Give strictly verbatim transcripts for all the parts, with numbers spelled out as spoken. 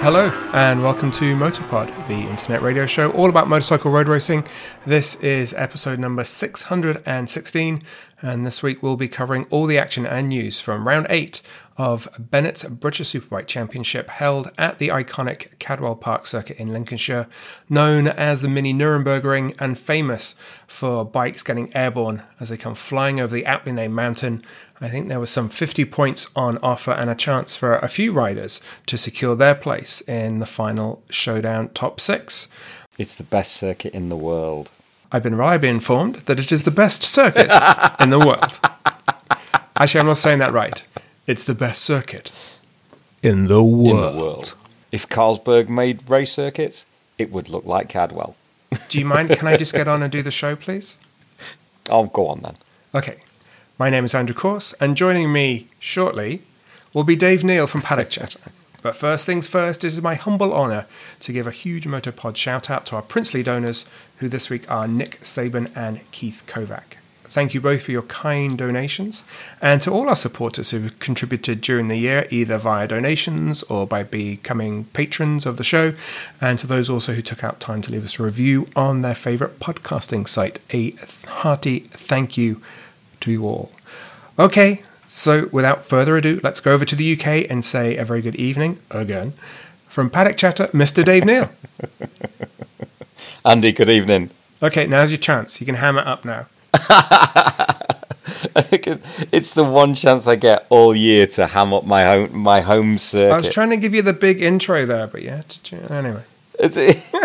Hello and welcome to Motorpod, the internet radio show all about motorcycle road racing. This is episode number six hundred sixteen, and this week we'll be covering all the action and news from round eight of Bennett's British Superbike Championship held at the iconic Cadwell Park circuit in Lincolnshire, known as the Mini Nürburgring and famous for bikes getting airborne as they come flying over the aptly named mountain. I think there was some fifty points on offer and a chance for a few riders to secure their place in the final showdown top six. It's the best circuit in the world. I've been reliably informed that it is the best circuit in the world. Actually, I'm not saying that right. It's the best circuit in the world. In the world. If Carlsberg made race circuits, it would look like Cadwell. Do you mind? Can I just get on and do the show, please? I'll go on then. Okay. My name is Andrew Corse, and joining me shortly will be Dave Neal from Paddock Chatter. But first things first, it is my humble honour to give a huge Motopod shout-out to our princely donors, who this week are Nick Sabin and Keith Kovac. Thank you both for your kind donations, and to all our supporters who have contributed during the year, either via donations or by becoming patrons of the show, and to those also who took out time to leave us a review on their favourite podcasting site. A hearty thank you to you all. Okay, so without further ado, let's go over to the U K and say a very good evening, again, from Paddock Chatter, Mister Dave Neal. Andy, good evening. Okay, now's your chance. You can ham it up now. I think it's the one chance I get all year to ham up my home my home circuit. I was trying to give you the big intro there, but yeah, anyway. It's,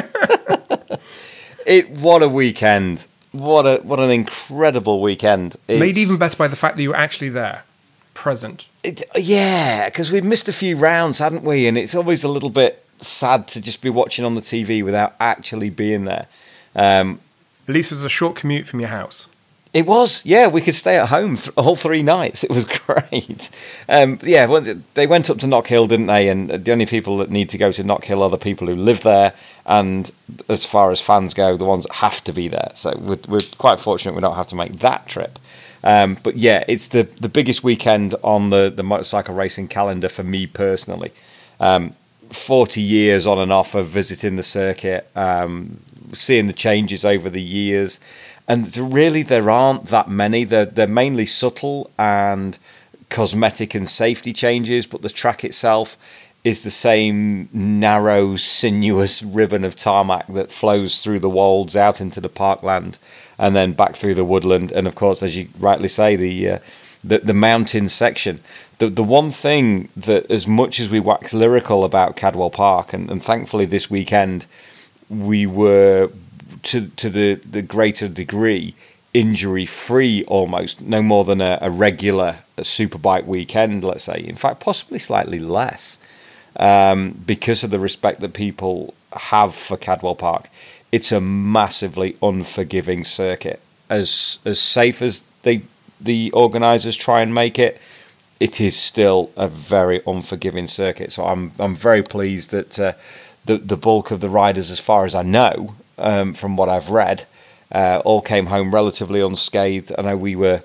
it, it what a weekend! What a what an incredible weekend! It's, made even better by the fact that you were actually there, present. It, yeah, because we've missed a few rounds, hadn't we? And it's always a little bit sad to just be watching on the T V without actually being there. Um, At least it was a short commute from your house. It was, yeah. We could stay at home th- all three nights. It was great. Um, yeah, well, they went up to Knockhill, didn't they? And the only people that need to go to Knockhill are the people who live there. And as far as fans go, the ones that have to be there. So we're, we're quite fortunate we don't have to make that trip. Um, but yeah, it's the, the biggest weekend on the, the motorcycle racing calendar for me personally. Um, forty years on and off of visiting the circuit, um, seeing the changes over the years. And really, there aren't that many. They're, they're mainly subtle and cosmetic and safety changes, but the track itself is the same narrow, sinuous ribbon of tarmac that flows through the wolds out into the parkland and then back through the woodland. And, of course, as you rightly say, the uh, the, the mountain section. The, the one thing that, as much as we wax lyrical about Cadwell Park, and, and thankfully this weekend we were... to to the, the greater degree injury-free almost, no more than a, a regular a superbike weekend, let's say. In fact, possibly slightly less, um, because of the respect that people have for Cadwell Park. It's a massively unforgiving circuit. As as safe as they the organisers try and make it, it is still a very unforgiving circuit. So I'm I'm very pleased that uh, the the bulk of the riders, as far as I know, Um, from what I've read, uh, all came home relatively unscathed. I know we were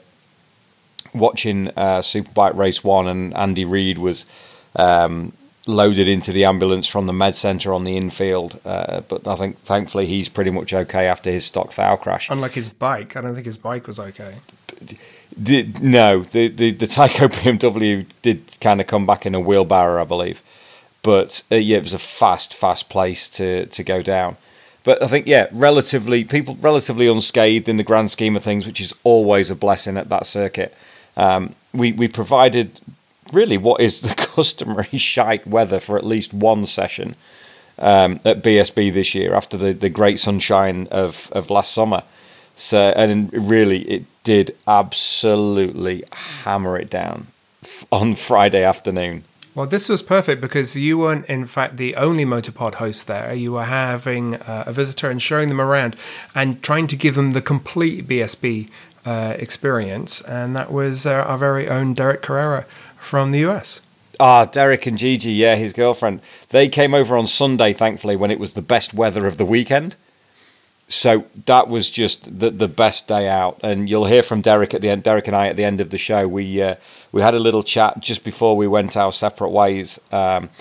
watching uh, Superbike Race one, and Andy Reid was um, loaded into the ambulance from the med centre on the infield. Uh, but I think, thankfully, he's pretty much okay after his stock thou crash. Unlike his bike, I don't think his bike was okay. The, no, the, the, the Tyco B M W did kind of come back in a wheelbarrow, I believe. But uh, yeah, it was a fast, fast place to, to go down. But I think, yeah, relatively people relatively unscathed in the grand scheme of things, which is always a blessing at that circuit. Um, we we provided really what is the customary shite weather for at least one session um, at B S B this year after the, the great sunshine of, of last summer. So, and really, it did absolutely hammer it down on Friday afternoon. Well, this was perfect because you weren't, in fact, the only Motopod host there. You were having uh, a visitor and showing them around and trying to give them the complete B S B uh, experience. And that was uh, our very own Derek Carrera from the U S. Ah, Derek and Gigi, yeah, his girlfriend. They came over on Sunday, thankfully, when it was the best weather of the weekend. So that was just the the best day out, and you'll hear from Derek at the end. Derek and I at the end of the show. We uh, we had a little chat just before we went our separate ways, um,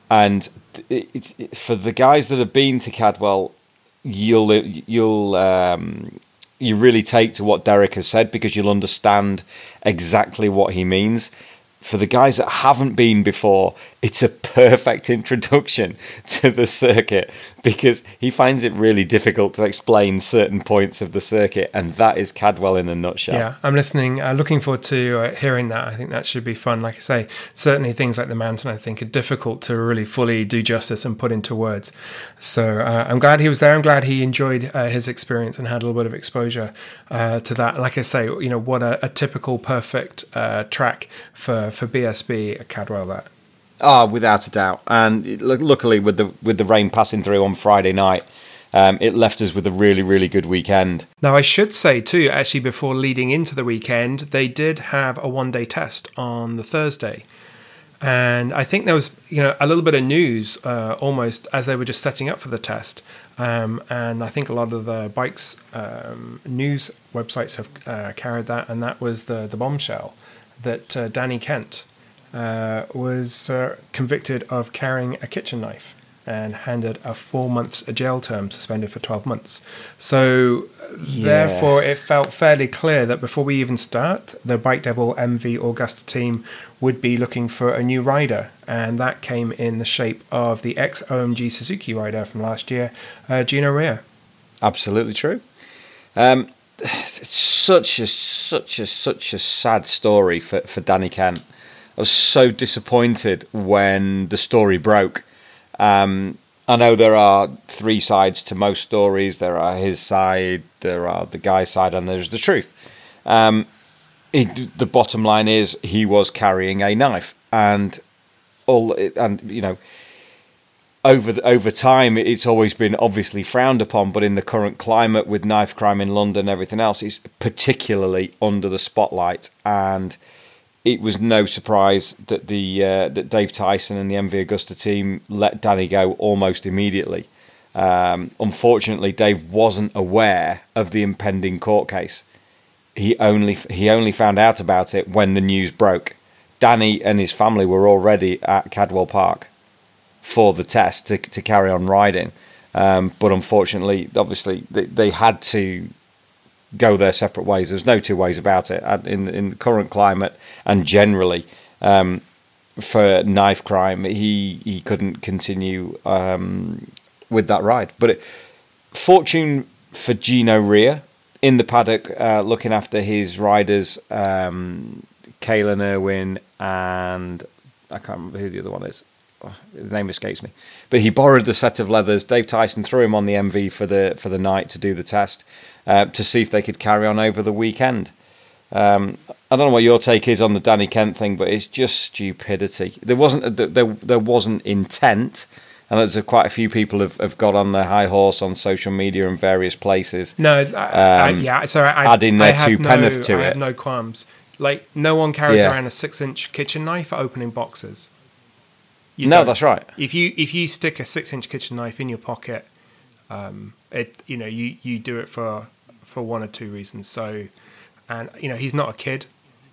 And it, it, it, for the guys that have been to Cadwell, you'll you'll um, you really take to what Derek has said, because you'll understand exactly what he means. For the guys that haven't been before, it's a perfect introduction to the circuit, because he finds it really difficult to explain certain points of the circuit, and that is Cadwell in a nutshell. Yeah, I'm listening, uh, looking forward to uh, hearing that. I think that should be fun. Like I say, certainly things like the mountain, I think, are difficult to really fully do justice and put into words. So uh, I'm glad he was there. I'm glad he enjoyed uh, his experience and had a little bit of exposure uh, to that. Like I say, you know, what a, a typical perfect uh, track for, for B S B at Cadwell, that. Ah, oh, without a doubt. And it, luckily, with the with the rain passing through on Friday night, um, it left us with a really, really good weekend. Now, I should say, too, actually, before leading into the weekend, they did have a one-day test on the Thursday. And I think there was, you know, a little bit of news uh, almost as they were just setting up for the test. Um, and I think a lot of the bikes um, news websites have uh, carried that, and that was the, the bombshell that uh, Danny Kent uh, was uh, convicted of carrying a kitchen knife and handed a four-month jail term, suspended for twelve months. So yeah. Therefore, it felt fairly clear that before we even start, the Bike Devil M V Augusta team would be looking for a new rider, and that came in the shape of the ex-O M G Suzuki rider from last year, uh, Gino Rea. Absolutely true. Um, it's such a such a such a sad story for, for Danny Kent. I was so disappointed when the story broke. Um, I know there are three sides to most stories. There are his side, there are the guy's side, and there's the truth. Um, it, the bottom line is he was carrying a knife, and all and you know. Over the, over time, it's always been obviously frowned upon, but in the current climate with knife crime in London and everything else, it's particularly under the spotlight. And it was no surprise that the uh, that Dave Tyson and the M V Augusta team let Danny go almost immediately. Um, unfortunately, Dave wasn't aware of the impending court case. He only he only found out about it when the news broke. Danny and his family were already at Cadwell Park for the test to to carry on riding, um, but unfortunately, obviously, they, they had to go their separate ways. There's no two ways about it in in the current climate, and generally um, for knife crime, he he couldn't continue um, with that ride. But it, fortune for Gino Rea in the paddock, uh, looking after his riders, um, Kaylin Irwin and I can't remember who the other one is. The name escapes me, but he borrowed the set of leathers. Dave Tyson threw him on the M V for the for the night to do the test, uh, to see if they could carry on over the weekend. Um, I don't know what your take is on the Danny Kent thing, but it's just stupidity. There wasn't there there wasn't intent, and there's a, quite a few people have, have got on their high horse on social media and various places. No, I, I, um, yeah, so I, adding their I two no, penneth to I it. I have no qualms. Like, no one carries Yeah. around a six-inch kitchen knife for opening boxes. You no, don't. that's right. If you if you stick a six-inch kitchen knife in your pocket, um, it you know you, you do it for for one or two reasons. So, and you know he's not a kid,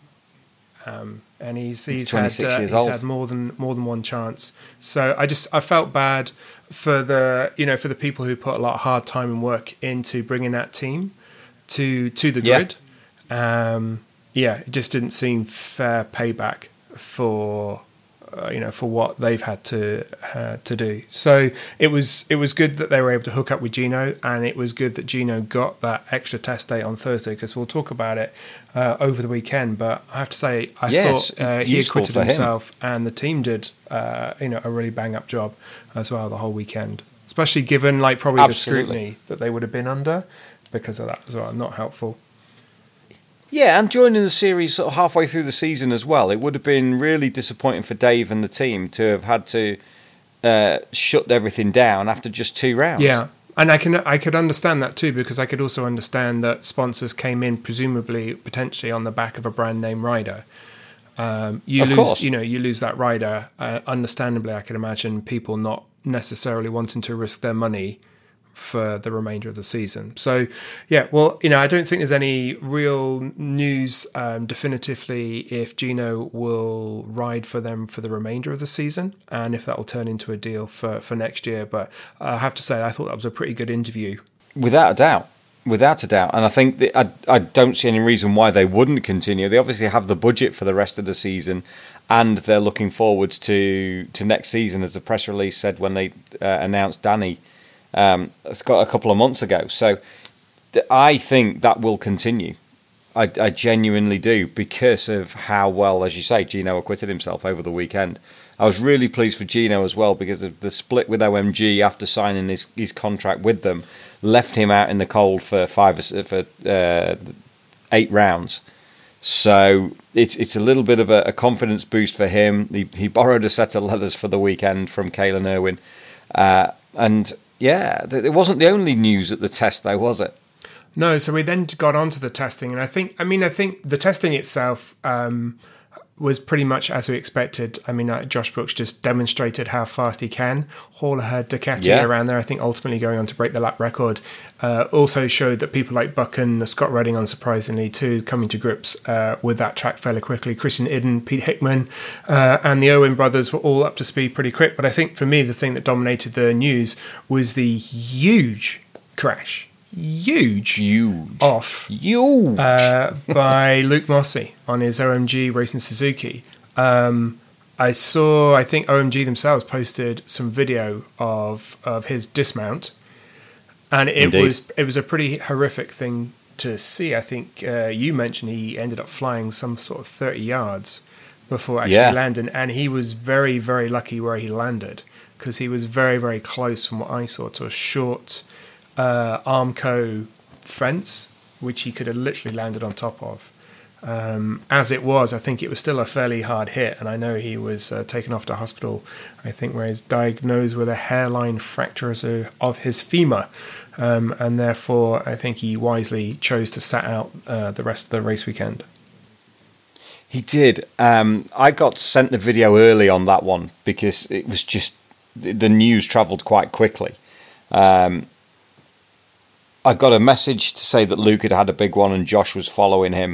um, and he's he's had uh, he's old. had more than more than one chance. So I just I felt bad for the you know for the people who put a lot of hard time and work into bringing that team to to the Yeah. grid. Um, yeah, it just didn't seem fair payback for. Uh, you know, for what they've had to uh, to do. So it was it was good that they were able to hook up with Gino, and it was good that Gino got that extra test day on Thursday, because we'll talk about it uh, over the weekend. But I have to say, I Yes, thought uh, he useful acquitted for him. himself, and the team did, uh, you know, a really bang up job as well the whole weekend. Especially given like probably Absolutely. the scrutiny that they would have been under because of that as well. Not helpful. Yeah, and joining the series sort of halfway through the season as well, it would have been really disappointing for Dave and the team to have had to uh, shut everything down after just two rounds. Yeah, and I can I could understand that too, because I could also understand that sponsors came in presumably potentially on the back of a brand name rider. Um, you Of lose, course. you know, you lose that rider. Uh, understandably, I can imagine people not necessarily wanting to risk their money for the remainder of the season. So, yeah, well, you know, I don't think there's any real news um, definitively if Gino will ride for them for the remainder of the season and if that will turn into a deal for, for next year. But I have to say, I thought that was a pretty good interview. Without a doubt. Without a doubt. And I think that I, I don't see any reason why they wouldn't continue. They obviously have the budget for the rest of the season, and they're looking forwards to, to next season, as the press release said when they uh, announced Danny. Um, it's got a couple of months ago. So th- I think that will continue. I, I genuinely do, because of how well, as you say, Gino acquitted himself over the weekend. I was really pleased for Gino as well, because of the split with O M G after signing his, his contract with them left him out in the cold for five for uh, eight rounds. So it's it's a little bit of a, a confidence boost for him. He, he borrowed a set of leathers for the weekend from Caelan Irwin, uh, and yeah, it wasn't the only news at the test, though, was it? No, so we then got on to the testing, and I think, I mean, I think the testing itself um, was pretty much as we expected. I mean, uh, Josh Brooks just demonstrated how fast he can haul a Ducati yeah. around there. I think ultimately going on to break the lap record. Uh, also showed that people like Buck and Scott Redding, unsurprisingly too, coming to grips uh, with that track fairly quickly. Christian Idden, Pete Hickman, uh, and the Owen brothers were all up to speed pretty quick. But I think for me, the thing that dominated the news was the huge crash. Huge, huge, off, huge uh, by Luke Mossey on his O M G Racing Suzuki. Um, I saw, I think O M G themselves posted some video of of his dismount, and it Indeed. was it was a pretty horrific thing to see. I think uh, you mentioned he ended up flying some sort of thirty yards before actually yeah. landing, and he was very very lucky where he landed, because he was very very close from what I saw to a short Uh, Armco fence, which he could have literally landed on top of. Um, as it was, I think it was still a fairly hard hit, and I know he was uh, taken off to hospital, I think, where he's diagnosed with a hairline fracture of his femur, um, and therefore I think he wisely chose to sat out uh, the rest of the race weekend. He did. Um, I got sent the video early on that one, because it was just, the news travelled quite quickly. Um, I got a message to say that Luke had had a big one and Josh was following him,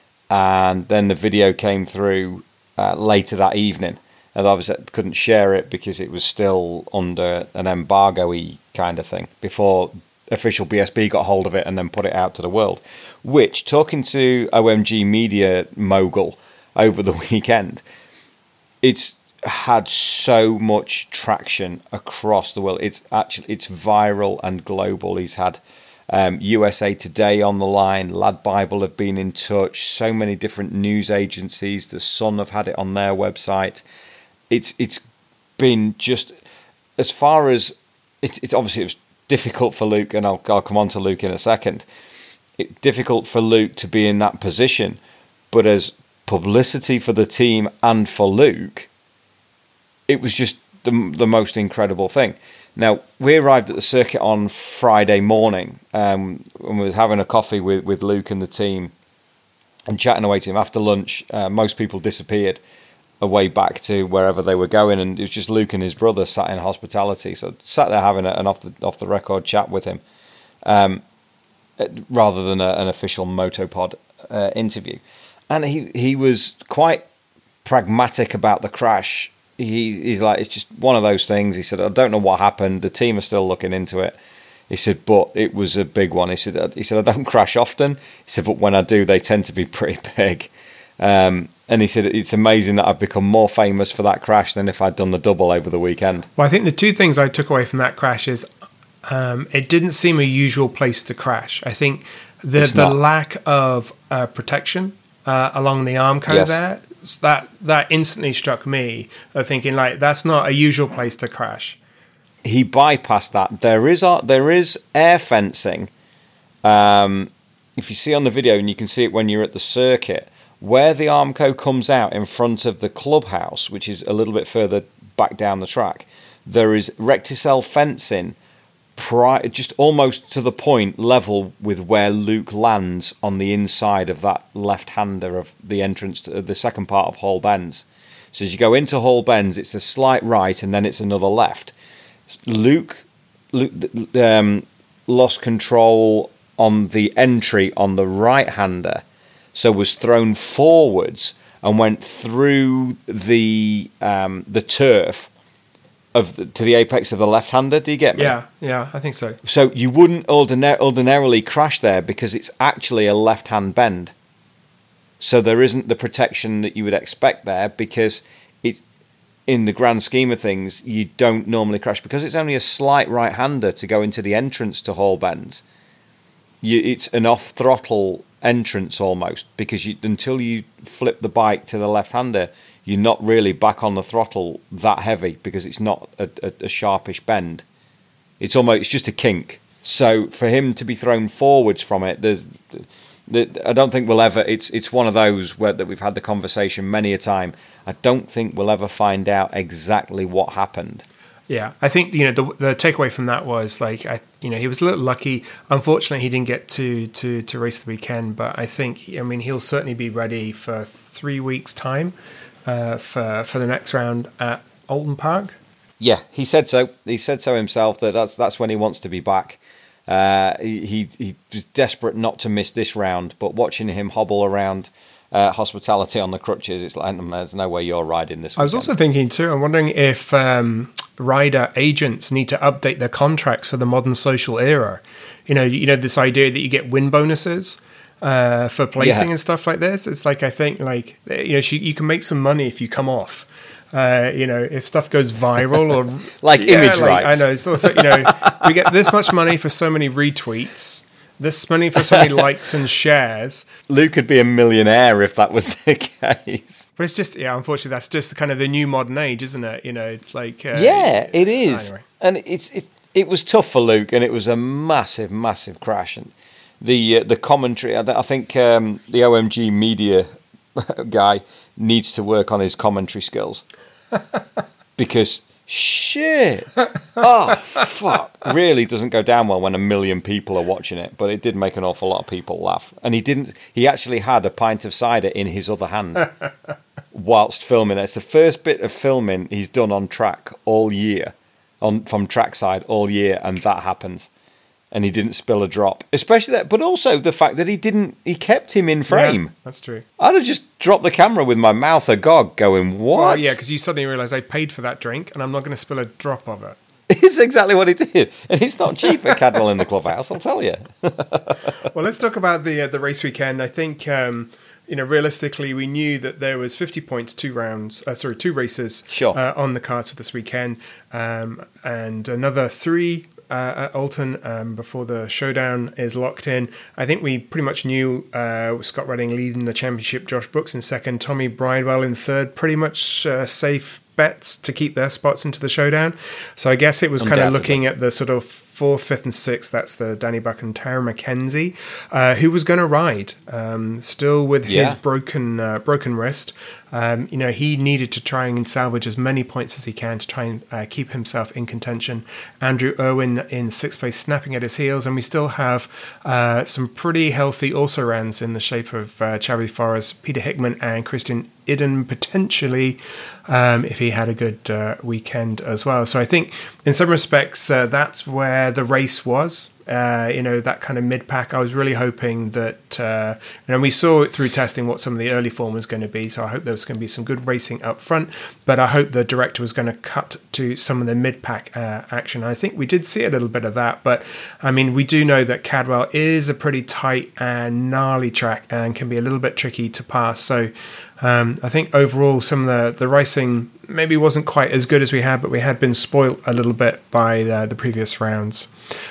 and then the video came through uh, later that evening, and obviously I couldn't share it because it was still under an embargo-y kind of thing before official B S B got hold of it and then put it out to the world. Which, talking to O M G Media Mogul over the weekend, it's had so much traction across the world. It's actually it's viral and global. He's had Um, U S A Today on the line, Lad Bible have been in touch, so many different news agencies, The Sun have had it on their website. It's it's been just, as far as, it's it, obviously it was difficult for Luke, and I'll, I'll come on to Luke in a second, it, difficult for Luke to be in that position, but as publicity for the team and for Luke, it was just the, the most incredible thing. Now, we arrived at the circuit on Friday morning, um, and we was having a coffee with, with Luke and the team and chatting away to him. After lunch, uh, most people disappeared away back to wherever they were going, and it was just Luke and his brother sat in hospitality. So sat there having a, an off the off the record chat with him, um, rather than a, an official Motopod uh, interview. And he, he was quite pragmatic about the crash. He, he's like, it's just one of those things. He said, I don't know what happened. The team are still looking into it. He said, but it was a big one. He said, he said, I don't crash often. He said, but when I do, they tend to be pretty big. Um, and he said, it's amazing that I've become more famous for that crash than if I'd done the double over the weekend. Well, I think the two things I took away from that crash is um, it didn't seem a usual place to crash. I think the, the lack of uh, protection uh, along the Armco yes. there, that that instantly struck me of thinking, like, that's not a usual place to crash. He bypassed that. There is a, there is air fencing. Um, if you see on the video, and you can see it when you're at the circuit, where the Armco comes out in front of the clubhouse, which is a little bit further back down the track, there is Recticel fencing, pri- just almost to the point level with where Luke lands on the inside of that left-hander of the entrance to the second part of Hall Bends. So as you go into Hall Bends, it's a slight right and then it's another left. Luke um, lost control on the entry on the right-hander, so was thrown forwards and went through the um, the turf of the, to the apex of the left-hander. Do you get me? Yeah, yeah, I think so. So you wouldn't ordina- ordinarily crash there because it's actually a left-hand bend. So there isn't the protection that you would expect there, because it's, in the grand scheme of things, you don't normally crash because it's only a slight right-hander to go into the entrance to Hall Bends. You, it's an off-throttle entrance almost, because you, until you flip the bike to the left-hander, you're not really back on the throttle that heavy because it's not a, a, a sharpish bend. It's almost it's just a kink. So for him to be thrown forwards from it, there's, I don't think we'll ever. It's it's one of those where that we've had the conversation many a time. I don't think we'll ever find out exactly what happened. Yeah, I think you know the the takeaway from that was like I you know he was a little lucky. Unfortunately, he didn't get to to to race the weekend, but I think I mean he'll certainly be ready for three weeks time uh, for for the next round at Oulton Park. Yeah, he said so. He said so himself that that's that's when he wants to be back. Uh, he, he he was desperate not to miss this round, but watching him hobble around uh, Hospitality on the crutches, it's like there's no way you're riding this weekend. I was also thinking too. I'm wondering if um, rider agents need to update their contracts for the modern social era. You know, you know this idea that you get win bonuses uh, for placing Yeah. and stuff like this. It's like I think like you know you, you can make some money if you come off. Uh, you know, if stuff goes viral or like yeah, image like, rights. I know. It's also, you know, we get this much money for so many retweets, this money for so many likes and shares. Luke could be a millionaire if that was the case. But it's just, yeah, unfortunately, that's just kind of the new modern age, isn't it? You know, it's like, uh, Yeah, it is. Anyway. And it's it, it was tough for Luke, and it was a massive, massive crash. And the uh, the commentary, I, I think um, the O M G media guy needs to work on his commentary skills. Because shit, oh fuck, really doesn't go down well when a million people are watching it. But it did make an awful lot of people laugh, and he didn't. He actually had a pint of cider in his other hand whilst filming. It's the first bit of filming he's done on track all year, on from trackside all year, and that happens. And he didn't spill a drop, especially that. But also the fact that he didn't. He kept him in frame. Yeah, that's true. I'd have just dropped the camera with my mouth agog, going, "What?" Well, yeah, because you suddenly realise I paid for that drink and I'm not going to spill a drop of it. It's exactly what he did, and it's not cheap at Cadwell in the clubhouse. I'll tell you. Well, let's talk about the uh, the race weekend. I think um, you know realistically, we knew that there was fifty points, two rounds, uh, sorry, two races Sure. uh, on the cards for this weekend, um, and another three. Uh, at Oulton um, before the showdown is locked in. I think we pretty much knew uh, Scott Redding leading the championship, Josh Brooks in second, Tommy Bridewell in third, pretty much uh, safe bets to keep their spots into the showdown. So I guess it was kind of looking at the sort of fourth, fifth and sixth, that's the Danny Buck and Tara McKenzie, uh, who was going to ride, um, still with Yeah. his broken uh, broken wrist. Um, you know, he needed to try and salvage as many points as he can to try and uh, keep himself in contention. Andrew Irwin in sixth place, snapping at his heels, and we still have uh, some pretty healthy also-rans in the shape of uh, Chavi Forrest, Peter Hickman, and Christian Idden potentially, um, if he had a good uh, weekend as well. So I think, in some respects, uh, that's where the race was. Uh, you know, that kind of mid-pack. I was really hoping that, uh, you know, we saw it through testing what some of the early form was going to be, so I hope there was going to be some good racing up front, but I hope the director was going to cut to some of the mid-pack uh, action. I think we did see a little bit of that, but, I mean, we do know that Cadwell is a pretty tight and gnarly track and can be a little bit tricky to pass, so um, I think overall some of the, the racing maybe wasn't quite as good as we had, but we had been spoilt a little bit by the, the previous rounds.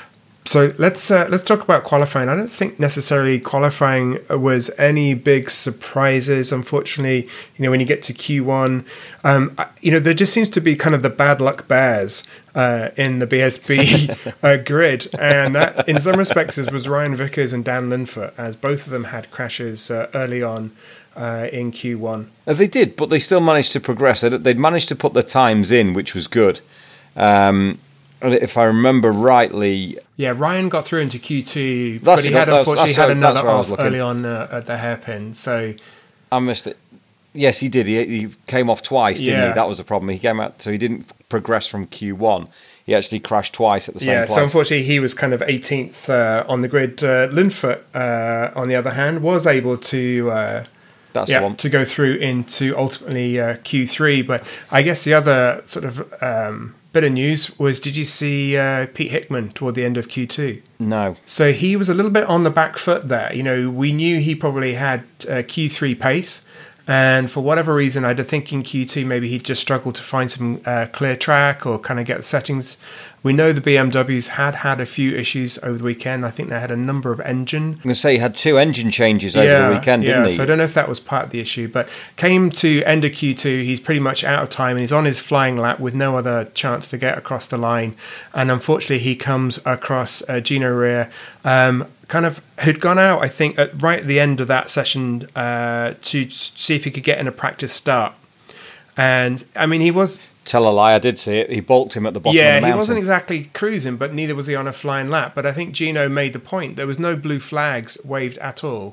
So let's uh, let's talk about qualifying. I don't think necessarily qualifying was any big surprises. Unfortunately, you know, when you get to Q one, um, you know, there just seems to be kind of the bad luck bears uh, in the B S B uh, grid, and that, in some respects, was Ryan Vickers and Dan Linfoot, as both of them had crashes uh, early on uh, in Q one. Uh, They did, but they still managed to progress. They'd they'd managed to put the times in, which was good. Um, and if I remember rightly, Yeah, Ryan got through into Q two, That's but he it, had that's- unfortunately that's- had another that's where I was off looking. early on uh, at the hairpin. So I missed it. Yes, he did. He, he came off twice, didn't Yeah. he? That was the problem. He came out, so he didn't progress from Q one. he actually crashed twice at the same yeah, place. So unfortunately, he was kind of eighteenth uh, on the grid. Uh, Linfoot, uh, on the other hand, was able to uh, That's yeah, the one. to go through into ultimately uh, Q three. But I guess the other sort of um, bit of news was, did you see uh, Pete Hickman toward the end of Q two? No. So he was a little bit on the back foot there. You know, we knew he probably had uh, Q three pace. And for whatever reason, I did think in Q two maybe he'd just struggled to find some uh, clear track or kind of get the settings. We know the B M Ws had had a few issues over the weekend. I think they had a number of engine. I'm going to say he had two engine changes over yeah, the weekend, didn't yeah. he? So I don't know if that was part of the issue, but came to end of Q two, he's pretty much out of time and he's on his flying lap with no other chance to get across the line. And unfortunately, he comes across uh, Gino Rea, um, kind of had gone out, I think, at, right at the end of that session uh, to see if he could get in a practice start. And I mean, he was. Tell a lie, I did see it. He balked him at the bottom yeah, of the mountain. he wasn't exactly cruising, but neither was he on a flying lap. But I think Gino made the point. There was no blue flags waved at all.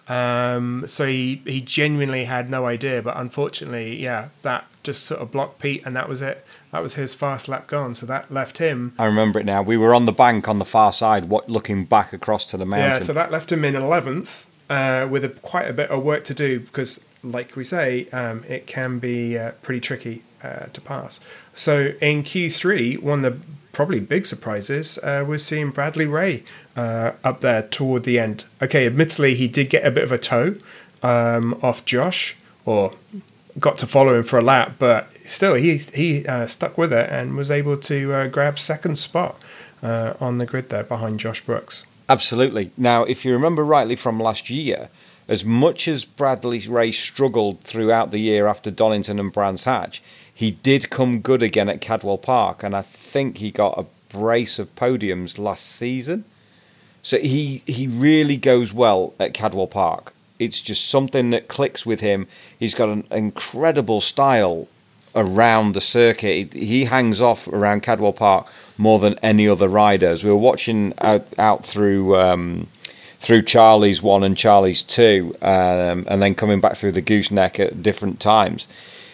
Um, so he, he genuinely had no idea. But unfortunately, yeah, that just sort of blocked Pete, and that was it. That was his fast lap gone. So that left him. I remember it now. We were on the bank on the far side, what, looking back across to the mountain. Yeah, so that left him in eleventh uh, with a, quite a bit of work to do because, like we say, um, it can be uh, pretty tricky uh, to pass. So in Q three, one of the probably big surprises uh, was seeing Bradley Ray uh, up there toward the end. Okay, admittedly, he did get a bit of a tow um, off Josh, or got to follow him for a lap, but still, he he uh, stuck with it and was able to uh, grab second spot uh, on the grid there behind Josh Brooks. Absolutely. Now, if you remember rightly from last year, as much as Bradley Ray struggled throughout the year after Donington and Brands Hatch, he did come good again at Cadwell Park, and I think he got a brace of podiums last season. So he, he really goes well at Cadwell Park. It's just something that clicks with him. He's got an incredible style around the circuit. He hangs off around Cadwell Park more than any other rider. As we were watching out, out through um, through Charlie's one and Charlie's two, um, and then coming back through the gooseneck at different times,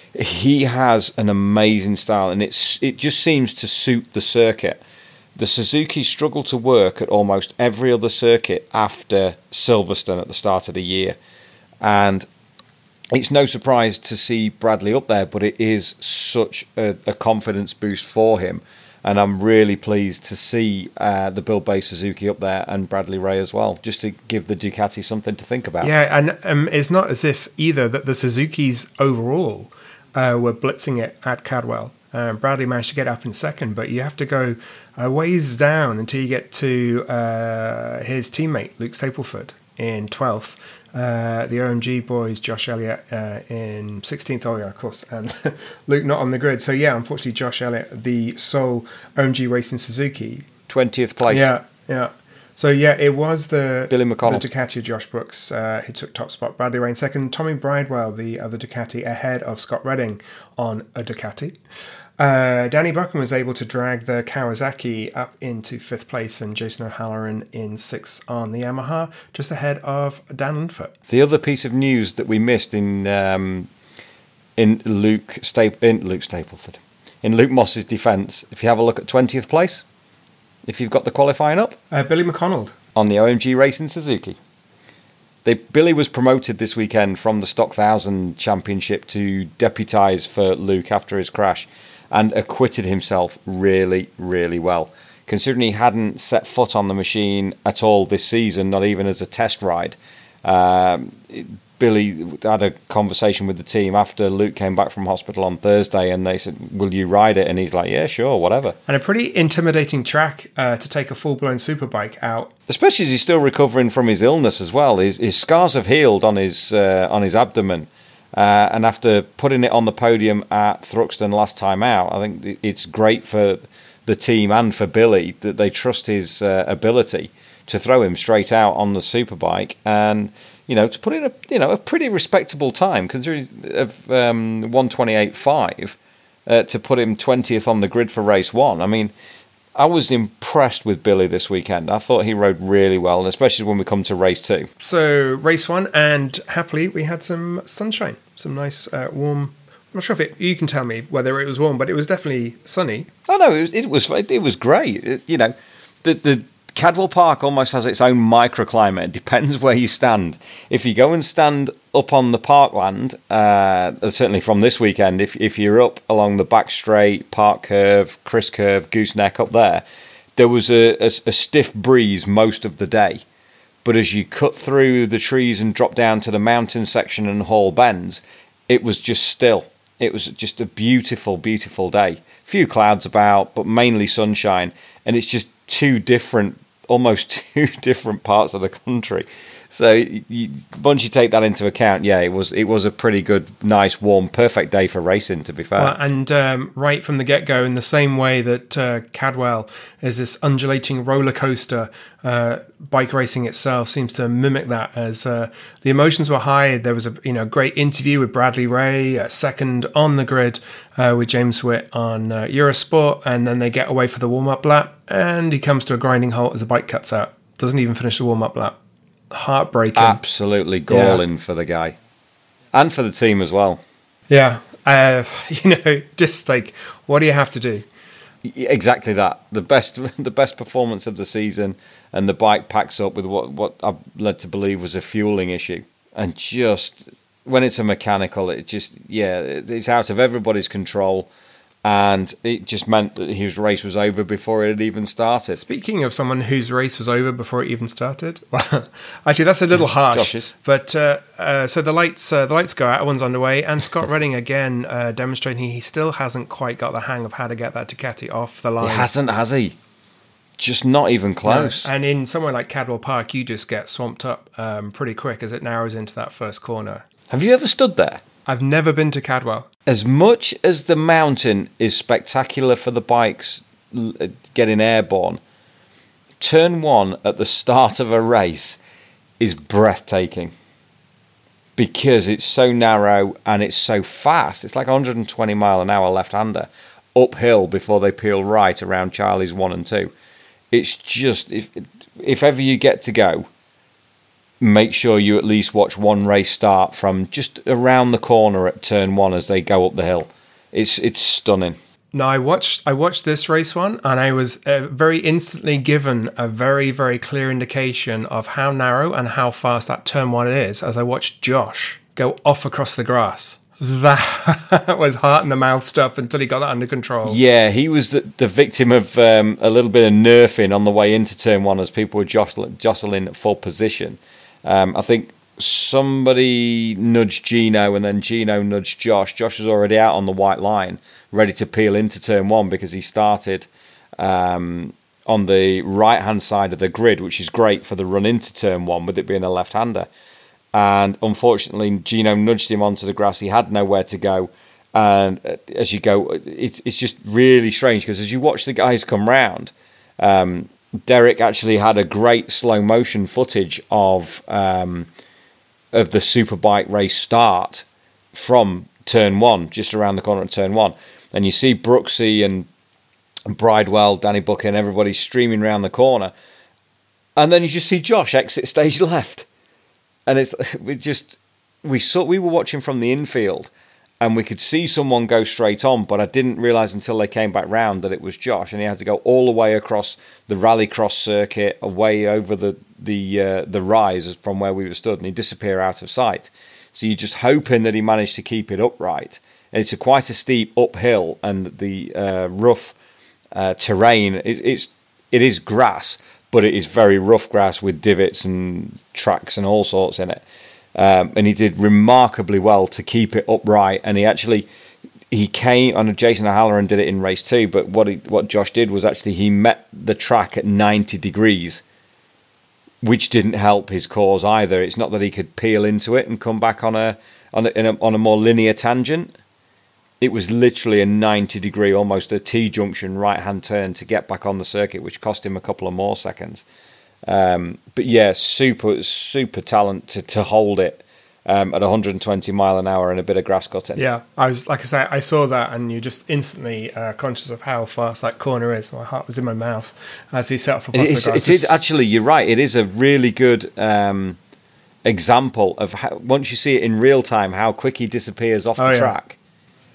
he has an amazing style, and it's it just seems to suit the circuit. The Suzuki struggled to work at almost every other circuit after Silverstone at the start of the year, and it's no surprise to see Bradley up there, but it is such a, a confidence boost for him. And I'm really pleased to see uh, the Bill Bay Suzuki up there and Bradley Ray as well, just to give the Ducati something to think about. Yeah, and um, it's not as if either that the Suzukis overall uh, were blitzing it at Cadwell. Um, Bradley managed to get up in second, but you have to go a ways down until you get to uh, his teammate, Luke Stapleford, in twelfth. Uh, the O M G boys, Josh Elliott uh, in sixteenth. Oh, yeah, of course. And Luke not on the grid. So, yeah, unfortunately, Josh Elliott, the sole O M G Racing Suzuki. twentieth place. Yeah, yeah. So, yeah, it was the, Billy McConnell. the Ducati of Josh Brooks uh, who took top spot. Bradley Ray in second. Tommy Bridewell, the other Ducati, ahead of Scott Redding on a Ducati. Uh, Danny Buchan was able to drag the Kawasaki up into fifth place, and Jason O'Halloran in sixth on the Yamaha, just ahead of Dan Linfoot. The other piece of news that we missed in um, in Luke Sta- in Luke Stapleford, in Luke Moss's defence, if you have a look at twentieth place, if you've got the qualifying up, Uh, Billy McConnell. on the O M G Racing Suzuki. They, Billy was promoted this weekend from the Stock Thousand Championship to deputise for Luke after his crash, and acquitted himself really, really well. Considering he hadn't set foot on the machine at all this season, not even as a test ride, um, it, Billy had a conversation with the team after Luke came back from hospital on Thursday, and they said, will you ride it? And he's like, yeah, sure, whatever. And a pretty intimidating track uh, to take a full-blown superbike out. Especially as he's still recovering from his illness as well. His, his scars have healed on his uh, on his abdomen. Uh, and after putting it on the podium at Thruxton last time out, I think it's great for the team and for Billy that they trust his uh, ability to throw him straight out on the superbike, and you know to put in a you know a pretty respectable time considering of um, one twenty-eight point five uh, to put him twentieth on the grid for race one. I mean, I was impressed with Billy this weekend. I thought he rode really well, and especially when we come to race two. So race one, and happily we had some sunshine, some nice uh, warm I'm not sure if it, you can tell me whether it was warm, but it was definitely sunny. Oh no, it was it was, it was great. It, you know, the the Cadwell Park almost has its own microclimate. It depends where you stand. If you go and stand up on the parkland, uh, certainly from this weekend, if if you're up along the back straight, Park Curve, Chris Curve, Gooseneck up there, there was a, a, a stiff breeze most of the day. But as you cut through the trees and drop down to the mountain section and Hall Bends, it was just still. It was just a beautiful, beautiful day. Few clouds about, but mainly sunshine. And it's just two different, almost two different parts of the country. So you, once you take that into account, yeah, it was it was a pretty good, nice, warm, perfect day for racing, to be fair. Well, and um, right from the get-go, in the same way that uh, Cadwell is this undulating roller coaster, uh, bike racing itself seems to mimic that. As uh, the emotions were high, there was a you know great interview with Bradley Ray, uh, second on the grid uh, with James Witt on uh, Eurosport, and then they get away for the warm-up lap, and he comes to a grinding halt as the bike cuts out. Doesn't even finish the warm-up lap. Heartbreaking. Absolutely galling yeah. for the guy. And for the team as well. Yeah. Uh, you know, just like, what do you have to do? Exactly that. The best the best performance of the season, and the bike packs up with what, what I've led to believe was a fueling issue. And just, when it's a mechanical, it just, yeah, it's out of everybody's control. And it just meant that his race was over before it had even started. Speaking of someone whose race was over before it even started, well, actually that's a little harsh. Josh's. But uh, uh, so the lights, uh, the lights go out. One's underway, and Scott Redding again uh, demonstrating he still hasn't quite got the hang of how to get that Ducati off the line. He hasn't, has he? Just not even close. No. And in somewhere like Cadwell Park, you just get swamped up um, pretty quick as it narrows into that first corner. Have you ever stood there? I've never been to Cadwell. As much as the mountain is spectacular for the bikes getting airborne, turn one at the start of a race is breathtaking because it's so narrow and it's so fast. It's like one hundred twenty mile an hour left-hander uphill before they peel right around Charlie's one and two. It's just, if, if ever you get to go, make sure you at least watch one race start from just around the corner at turn one as they go up the hill. It's it's stunning. No, I watched I watched this race one, and I was uh, very instantly given a very, very clear indication of how narrow and how fast that turn one is as I watched Josh go off across the grass. That was heart in the mouth stuff until he got that under control. Yeah, he was the, the victim of um, a little bit of nerfing on the way into turn one as people were jostling, jostling at full position. Um, I think somebody nudged Gino, and then Gino nudged Josh. Josh was already out on the white line, ready to peel into turn one because he started um, on the right-hand side of the grid, which is great for the run into turn one, with it being a left-hander. And unfortunately, Gino nudged him onto the grass. He had nowhere to go. And as you go, it, it's just really strange because as you watch the guys come round, um, Derek actually had a great slow motion footage of um, of the Superbike race start from turn one, just around the corner at turn one. And you see Brooksy and Bridewell, Danny Buchan, everybody streaming around the corner. And then you just see Josh exit stage left. And it's we just we saw we were watching from the infield, and we could see someone go straight on, but I didn't realise until they came back round that it was Josh, and he had to go all the way across the rallycross circuit, away over the the uh, the rise from where we were stood, and he disappeared out of sight. So you're just hoping that he managed to keep it upright. And it's a quite a steep uphill, and the uh, rough uh, terrain is it's it is grass, but it is very rough grass with divots and tracks and all sorts in it. Um, and he did remarkably well to keep it upright. And he actually, he came, I know Jason O'Halloran did it in race two, but what he, what Josh did was actually he met the track at ninety degrees, which didn't help his cause either. It's not that he could peel into it and come back on a on a, in a, on a more linear tangent. It was literally a ninety degree, almost a T-junction right-hand turn to get back on the circuit, which cost him a couple of more seconds. Um, but yeah, super, super talent to, to hold it um, at one hundred twenty mile an hour and a bit of grass cutting. Yeah, I was like I say, I saw that, and you're just instantly uh, conscious of how fast that corner is. My heart was in my mouth as he set off across the grass. It is actually, you're right. It is a really good um, example of how, once you see it in real time, how quick he disappears off oh, the yeah. track.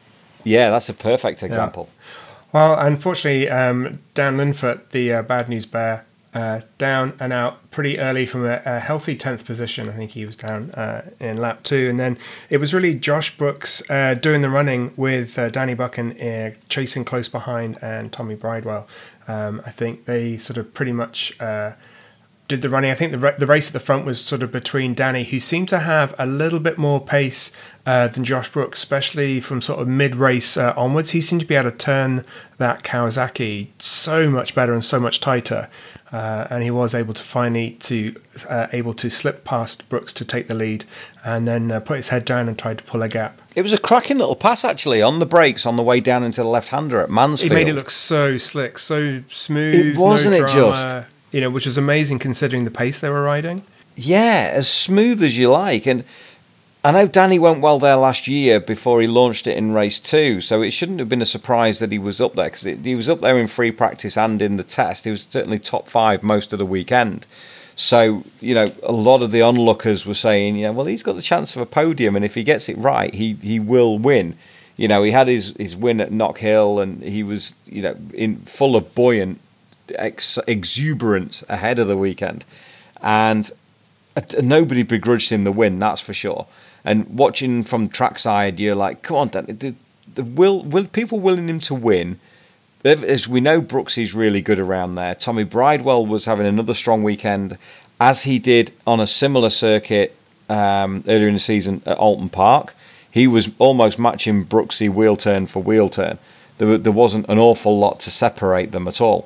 Yeah, that's a perfect example. Yeah. Well, unfortunately, um, Dan Linfoot, the uh, bad news bear, uh, down and out pretty early from a, a healthy tenth position. I think he was down uh, in lap two. And then it was really Josh Brooks uh, doing the running with uh, Danny Buchan uh, chasing close behind and Tommy Bridewell. Um, I think they sort of pretty much... Uh, did the running. I think the ra- the race at the front was sort of between Danny, who seemed to have a little bit more pace uh, than Josh Brooks, especially from sort of mid-race uh, onwards. He seemed to be able to turn that Kawasaki so much better and so much tighter, uh, and he was able to finally to uh, able to slip past Brooks to take the lead, and then uh, put his head down and tried to pull a gap. It was a cracking little pass, actually, on the brakes on the way down into the left-hander at Mansfield. It made it look so slick, so smooth. It wasn't no it drama. just? You know, which is amazing considering the pace they were riding. Yeah, as smooth as you like. And I know Danny went well there last year before he launched it in race two, so it shouldn't have been a surprise that he was up there, because he was up there in free practice and in the test. He was certainly top five most of the weekend. So, you know, a lot of the onlookers were saying, yeah, well, he's got the chance of a podium, and if he gets it right, he, he will win. You know, he had his, his win at Knockhill, and he was, you know, in full of buoyant Ex- exuberance ahead of the weekend, and uh, nobody begrudged him the win, that's for sure. And watching from trackside, you're like, come on, Dan, the, the will will people willing him to win? As we know, Brooksy's really good around there. Tommy Bridewell was having another strong weekend, as he did on a similar circuit um, earlier in the season at Alton Park. He was almost matching Brooksy wheel turn for wheel turn. There, there wasn't an awful lot to separate them at all.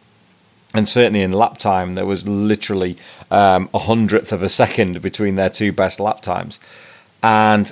And certainly in lap time, there was literally um, a hundredth of a second between their two best lap times. And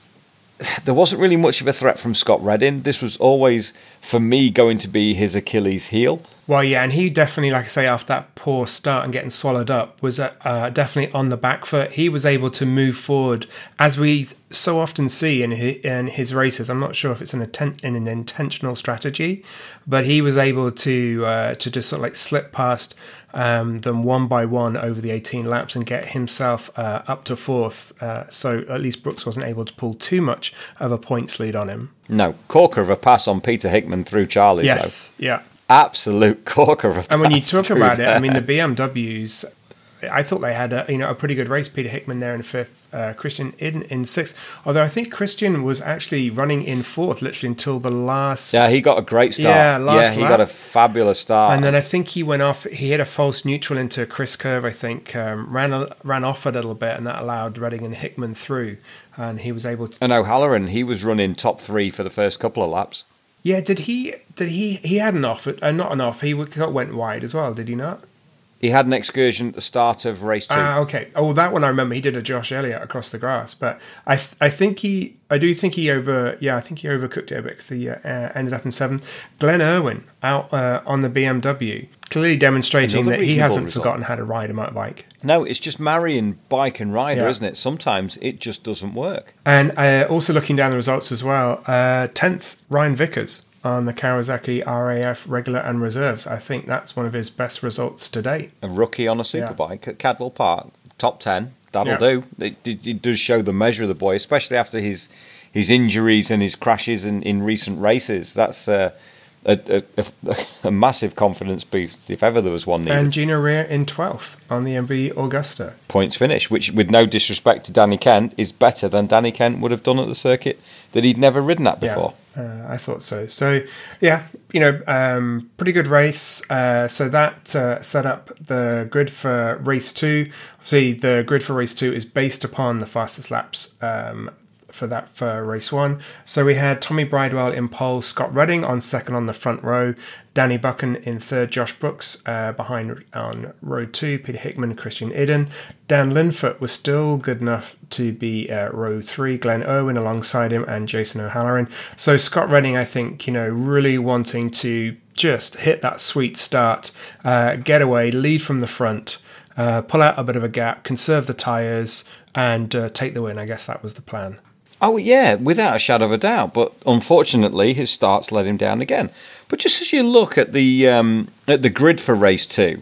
there wasn't really much of a threat from Scott Redding. This was always, for me, going to be his Achilles heel. Well, yeah, and he definitely, like I say, after that poor start and getting swallowed up, was uh, definitely on the back foot. He was able to move forward, as we so often see in his, in his races. I'm not sure if it's an, atten- in an intentional strategy, but he was able to uh, to just sort of like slip past um, them one by one over the eighteen laps and get himself uh, up to fourth. Uh, so at least Brooks wasn't able to pull too much of a points lead on him. No, corker of a pass on Peter Hickman through Charlie's, yes, though. Yeah. Absolute corker of a pass. And when you talk about there. it, I mean, the B M Ws, I thought they had a, you know, a pretty good race. Peter Hickman there in fifth, uh, Christian in in sixth. Although I think Christian was actually running in fourth literally until the last. Yeah, he got a great start. Yeah, last yeah, he lap. got a fabulous start. And then I think he went off. He hit a false neutral into Chris Curve. I think um, ran a, ran off a little bit, and that allowed Redding and Hickman through, and he was able to. And O'Halloran, he was running top three for the first couple of laps. Yeah, did he? Did he? He had an off, uh, not an off. He went wide as well. Did he not? He had an excursion at the start of race two. Ah, okay. Oh, that one I remember. He did a Josh Elliott across the grass, but I, th- I think he, I do think he over, yeah, I think he overcooked it a bit because he uh, ended up in seventh. Glenn Irwin out uh, on the B M W, clearly demonstrating Another that he hasn't result. forgotten how to ride a motorbike. No, it's just marrying bike and rider, Yeah. isn't it? Sometimes it just doesn't work. And uh, also looking down the results as well, uh, tenth, Ryan Vickers on the Kawasaki R A F regular and reserves. I think that's one of his best results to date. A rookie on a superbike at Cadwell Park, top ten, that'll Yeah. do. It, it, it does show the measure of the boy, especially after his his injuries and his crashes in, in recent races. That's uh, a, a, a, a massive confidence boost, if ever there was one needed. And Gino Rear in twelfth on the M V Augusta. Points finish, which, with no disrespect to Danny Kent, is better than Danny Kent would have done at the circuit that he'd never ridden at before. Yeah, uh, I thought so. So, yeah, you know, um, pretty good race. Uh, so that uh, set up the grid for race two. Obviously, the grid for race two is based upon the fastest laps um, for that for race one. So we had Tommy Bridewell in pole, Scott Redding on second on the front row, Danny Buchan in third, Josh Brooks uh, behind on row two, Peter Hickman, Christian Idden. Dan Linfoot was still good enough to be uh, row three, Glenn Irwin alongside him and Jason O'Halloran. So Scott Redding, I think, you know, really wanting to just hit that sweet start, uh, get away, lead from the front, uh, pull out a bit of a gap, conserve the tyres and uh, take the win. I guess that was the plan. Oh, yeah, without a shadow of a doubt. But unfortunately, his starts let him down again. But just as you look at the um, at the grid for race two,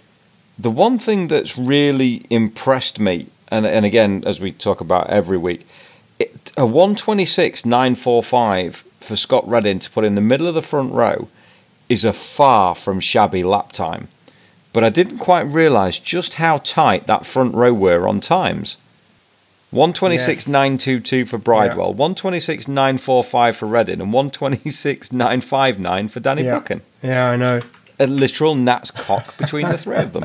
the one thing that's really impressed me, and, and again, as we talk about every week, it, a one twenty-six nine forty-five for Scott Redding to put in the middle of the front row is a far from shabby lap time. But I didn't quite realise just how tight that front row were on times. one twenty-six nine twenty-two for Bridewell, yeah. one twenty-six nine forty-five for Redding, and one twenty-six nine fifty-nine for Danny yeah. Buchan. Yeah, I know. A literal gnat's cock between the three of them.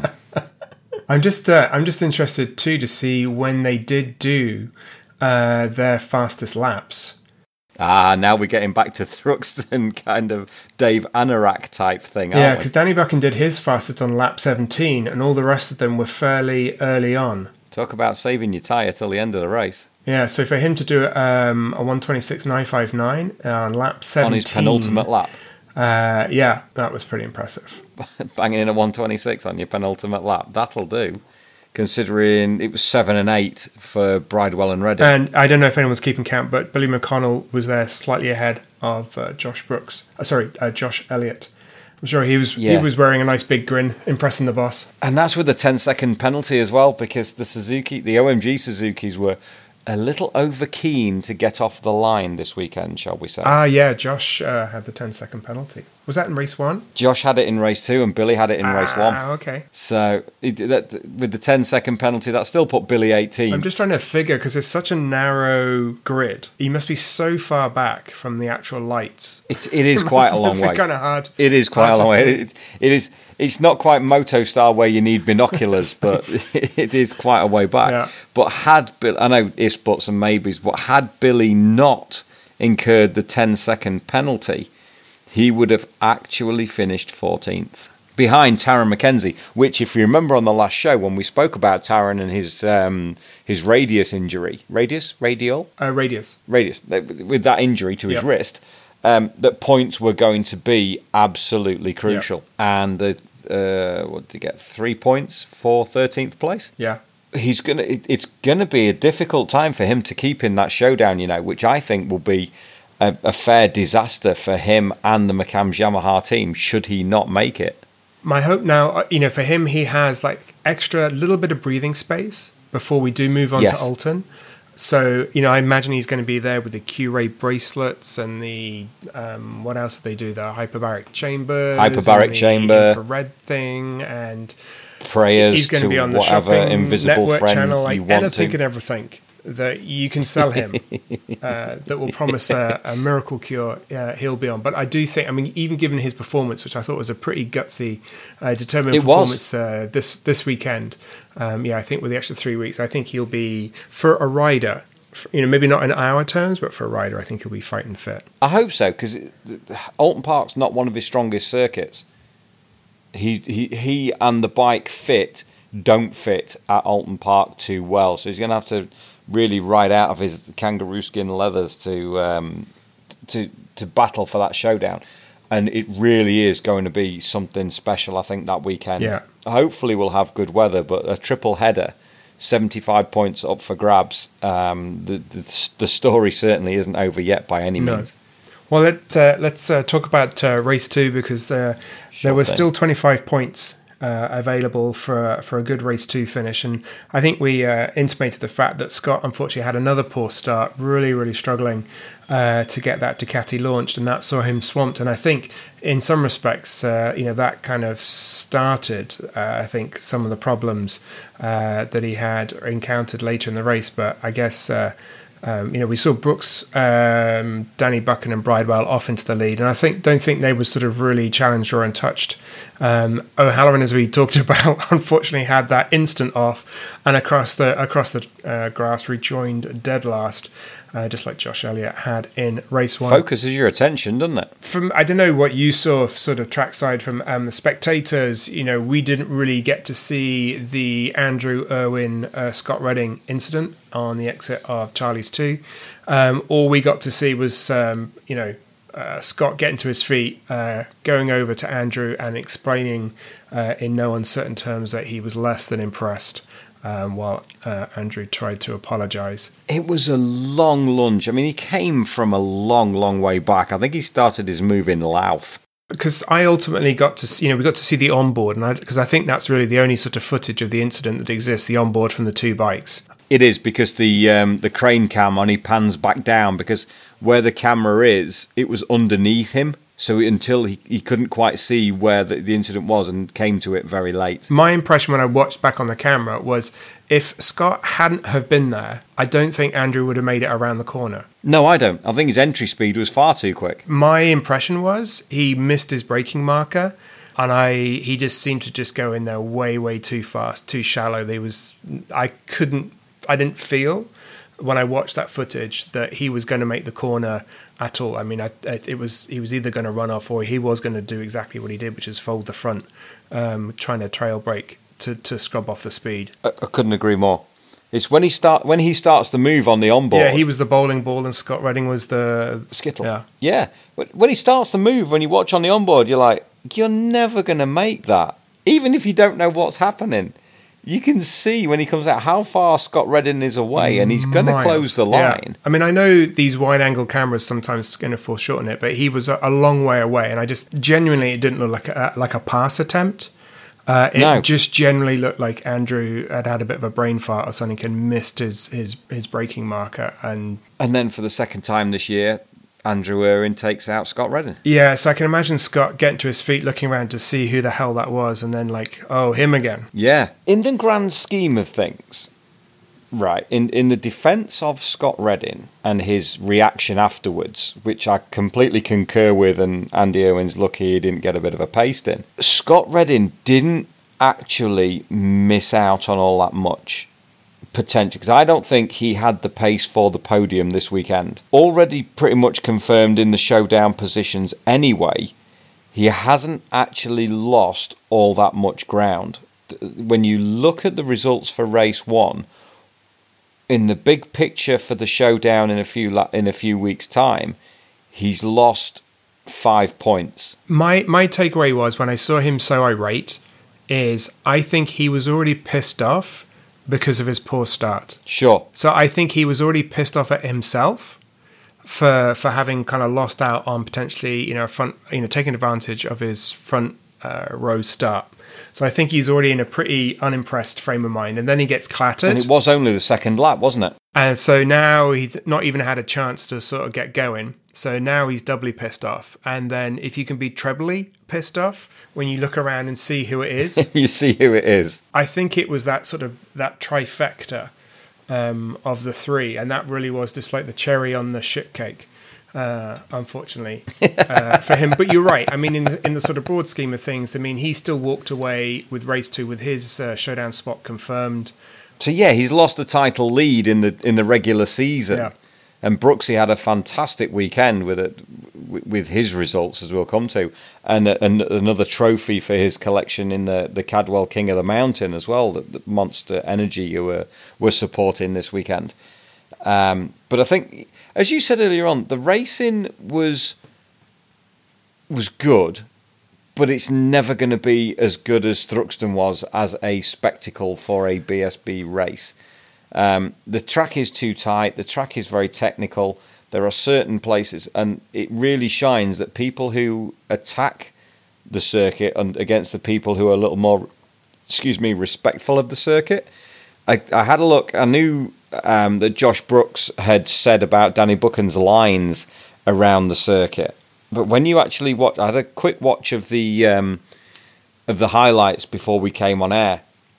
I'm just, uh, I'm just interested too to see when they did do uh, their fastest laps. Ah, now we're getting back to Thruxton kind of Dave Anorak type thing, aren't Yeah, because Danny Buchan did his fastest on lap seventeen, and all the rest of them were fairly early on. Talk about saving your tyre till the end of the race. Yeah, so for him to do um, a one twenty-six nine fifty-nine on lap seventeen... On his penultimate lap. Uh, yeah, that was pretty impressive. Banging in a one twenty-six on your penultimate lap, that'll do. Considering it was seven and eight for Bridewell and Redding. And I don't know if anyone's keeping count, but Billy McConnell was there slightly ahead of uh, Josh Brooks. Uh, sorry, uh, Josh Elliott. I'm sure he was yeah. he was wearing a nice big grin, impressing the boss. And that's with the ten second penalty as well, because the Suzuki, the O M G Suzukis were a little over keen to get off the line this weekend, shall we say? Ah, yeah, Josh uh, had the ten second penalty. Was that in race one? Josh had it in race two, and Billy had it in ah, race one. Ah, okay. So it, that, with the ten second penalty, that still put Billy eighteen. I'm just trying to figure, because it's such a narrow grid. He must be so far back from the actual lights. It, it is quite a long way. It's kind of hard. It is quite a long way. It, it is. It's not quite Moto style where you need binoculars, but it is quite a way back. Yeah. But had Bill, I know ifs, buts, and maybes, but had Billy not incurred the ten second penalty, he would have actually finished fourteenth. Behind Taron McKenzie, which, if you remember on the last show when we spoke about Taron and his um, his radius injury, radius, radial, uh, radius, radius, with that injury to his yep. wrist, um, that points were going to be absolutely crucial. Yep. And the uh, what did he get? Three points for thirteenth place. Yeah. He's gonna. It, it's gonna be a difficult time for him to keep in that showdown, you know, which I think will be a, a fair disaster for him and the McCams Yamaha team should he not make it. My hope now, you know, for him, he has like extra little bit of breathing space before we do move on yes. to Alton. So, you know, I imagine he's going to be there with the Q-Ray bracelets and the, um, what else do they do? The hyperbaric chambers. Hyperbaric and the chamber. infrared thing. And prayers he's going to to be on the whatever shopping invisible network friend channel, like you want anything to. and everything that you can sell him uh, that will promise a, a miracle cure, uh, he'll be on. But I do think, I mean, even given his performance, which I thought was a pretty gutsy, uh, determined it performance uh, this this weekend, um, yeah, I think with the extra three weeks, I think he'll be, for a rider, for, you know, maybe not in our terms, but for a rider, I think he'll be fighting fit. I hope so, because Alton Park's not one of his strongest circuits. He he he and the bike fit don't fit at Alton Park too well, so he's going to have to really ride out of his kangaroo skin leathers to um, to to battle for that showdown, and it really is going to be something special, I think, that weekend. Yeah. Hopefully we'll have good weather, but a triple header, seventy-five points up for grabs. Um, the, the the story certainly isn't over yet by any No. means. Well, let, uh, let's uh, talk about uh, race two, because uh, Sure there were thing. still twenty-five points Uh, available for for a good race two finish, and I think we uh, intimated the fact that Scott unfortunately had another poor start, really really struggling uh, to get that Ducati launched, and that saw him swamped. And I think in some respects, uh, you know, that kind of started, uh, I think, some of the problems uh, that he had encountered later in the race. But I guess. Uh, Um, you know, we saw Brooks, um, Danny Buchan, and Bridewell off into the lead, and I think don't think they were sort of really challenged or untouched. Um, O'Halloran, as we talked about, unfortunately had that instant off, and across the across the uh, grass rejoined dead last, uh, just like Josh Elliott had in race one. Focuses your attention, doesn't it? From I don't know what you saw, sort of trackside from um, the spectators. You know, we didn't really get to see the Andrew Irwin uh, Scott Redding incident on the exit of Charlie's two. Um, all we got to see was, um, you know, uh, Scott getting to his feet, uh, going over to Andrew and explaining uh, in no uncertain terms that he was less than impressed, um, while uh, Andrew tried to apologise. It was a long lunge. I mean, he came from a long, long way back. I think he started his move in Louth. Because I ultimately got to, you know, we got to see the onboard, and because I, I think that's really the only sort of footage of the incident that exists, the onboard from the two bikes. It is, because the um, the crane cam only pans back down, because where the camera is, it was underneath him. So until he, he couldn't quite see where the, the incident was and came to it very late. My impression when I watched back on the camera was if Scott hadn't have been there, I don't think Andrew would have made it around the corner. No, I don't. I think his entry speed was far too quick. My impression was he missed his braking marker, and I he just seemed to just go in there way, way too fast, too shallow. There was I couldn't, I didn't feel when I watched that footage that he was going to make the corner at all. I mean, I, it was he was either going to run off or he was going to do exactly what he did, which is fold the front, um, trying to trail brake to, to scrub off the speed. I, I couldn't agree more. It's when he start when he starts the move on the onboard. Yeah, he was the bowling ball and Scott Redding was the skittle. Yeah, yeah. When he starts the move, when you watch on the onboard, you're like, you're never going to make that, even if you don't know what's happening. You can see when he comes out how far Scott Redding is away, and he's going to close the line. Yeah. I mean, I know these wide-angle cameras sometimes going to foreshorten it, but he was a, a long way away, and I just genuinely it didn't look like a, like a pass attempt. Uh, it no. just generally looked like Andrew had had a bit of a brain fart or something and missed his his, his braking marker, and and then for the second time this year, Andrew Irwin takes out Scott Redding. Yeah, so I can imagine Scott getting to his feet, looking around to see who the hell that was, and then like, oh, him again. Yeah. In the grand scheme of things, right, in, in the defence of Scott Redding and his reaction afterwards, which I completely concur with, and Andy Irwin's lucky he didn't get a bit of a paste in, Scott Redding didn't actually miss out on all that much potential, because I don't think he had the pace for the podium this weekend. Already pretty much confirmed in the showdown positions anyway, he hasn't actually lost all that much ground. When you look at the results for race one, in the big picture for the showdown in a few in a few weeks' time, he's lost five points. My my takeaway was when I saw him so irate is I think he was already pissed off because of his poor start. Sure. So I think he was already pissed off at himself for for having kind of lost out on potentially, you know, front, you know, taking advantage of his front uh, row start. So I think he's already in a pretty unimpressed frame of mind, and then he gets clattered. And it was only the second lap, wasn't it? And so now he's not even had a chance to sort of get going. So now he's doubly pissed off. And then if you can be trebly pissed off when you look around and see who it is. You see who it is. I think it was that sort of, that trifecta um, of the three. And that really was just like the cherry on the shit cake, uh, unfortunately, uh, for him. But you're right. I mean, in the, in the sort of broad scheme of things, I mean, he still walked away with race two with his uh, showdown spot confirmed. So yeah, he's lost the title lead in the in the regular season, yeah. And Brooksy had a fantastic weekend with it, with his results, as we'll come to, and, a, and another trophy for his collection in the, the Cadwell King of the Mountain as well, that, that Monster Energy were were supporting this weekend. Um, but I think, as you said earlier on, the racing was was good. But it's never going to be as good as Thruxton was as a spectacle for a B S B race. Um, the track is too tight. The track is very technical. There are certain places, and it really shines that people who attack the circuit and against the people who are a little more, excuse me, respectful of the circuit. I, I had a look. I knew um, that Josh Brooks had said about Danny Buchan's lines around the circuit. But when you actually watch, I had a quick watch of the um, of the highlights before we came on air,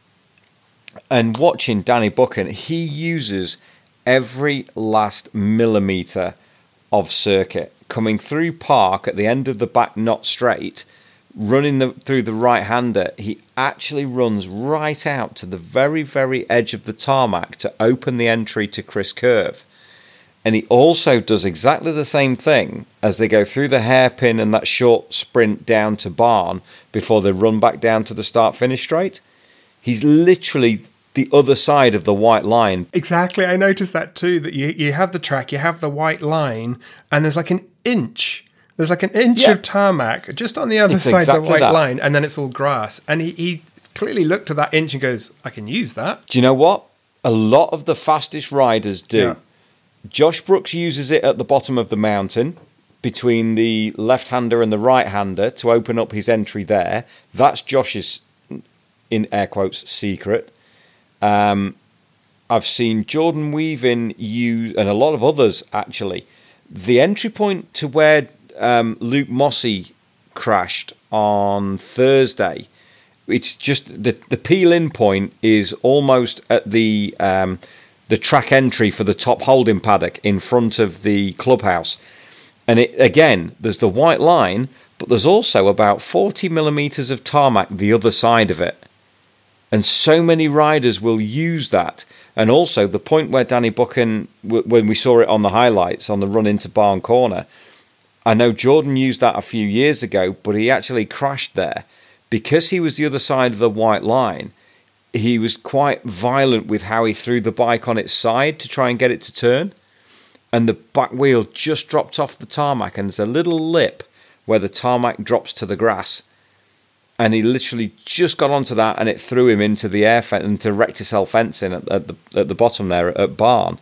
and watching Danny Buchan, he uses every last millimetre of circuit coming through park at the end of the back knot straight, running the, through the right-hander. He actually runs right out to the very, very edge of the tarmac to open the entry to Chris Curve. And he also does exactly the same thing as they go through the hairpin and that short sprint down to Barn before they run back down to the start-finish straight. He's literally the other side of the white line. Exactly. I noticed that too, that you, you have the track, you have the white line, and there's like an inch. There's like an inch yeah. of tarmac just on the other it's side exactly of the white that. line, and then it's all grass. And he, he clearly looked at that inch and goes, I can use that. Do you know what? A lot of the fastest riders do. Yeah. Josh Brooks uses it at the bottom of the mountain between the left-hander and the right-hander to open up his entry there. That's Josh's, in air quotes, secret. Um, I've seen Jordan Weaving use, and a lot of others actually, The entry point to where um, Luke Mossey crashed on Thursday, it's just the the peel-in point is almost at the um, the track entry for the top holding paddock in front of the clubhouse. And it, again, there's the white line, but there's also about forty millimetres of tarmac the other side of it. And so many riders will use that. And also the point where Danny Buchan, when we saw it on the highlights on the run into Barn Corner, I know Jordan used that a few years ago, but he actually crashed there. Because he was the other side of the white line, he was quite violent with how he threw the bike on its side to try and get it to turn. And the back wheel just dropped off the tarmac, and there's a little lip where the tarmac drops to the grass. And he literally just got onto that, and it threw him into the air fence, into recticel fencing at, at the at the bottom there at, at Barn.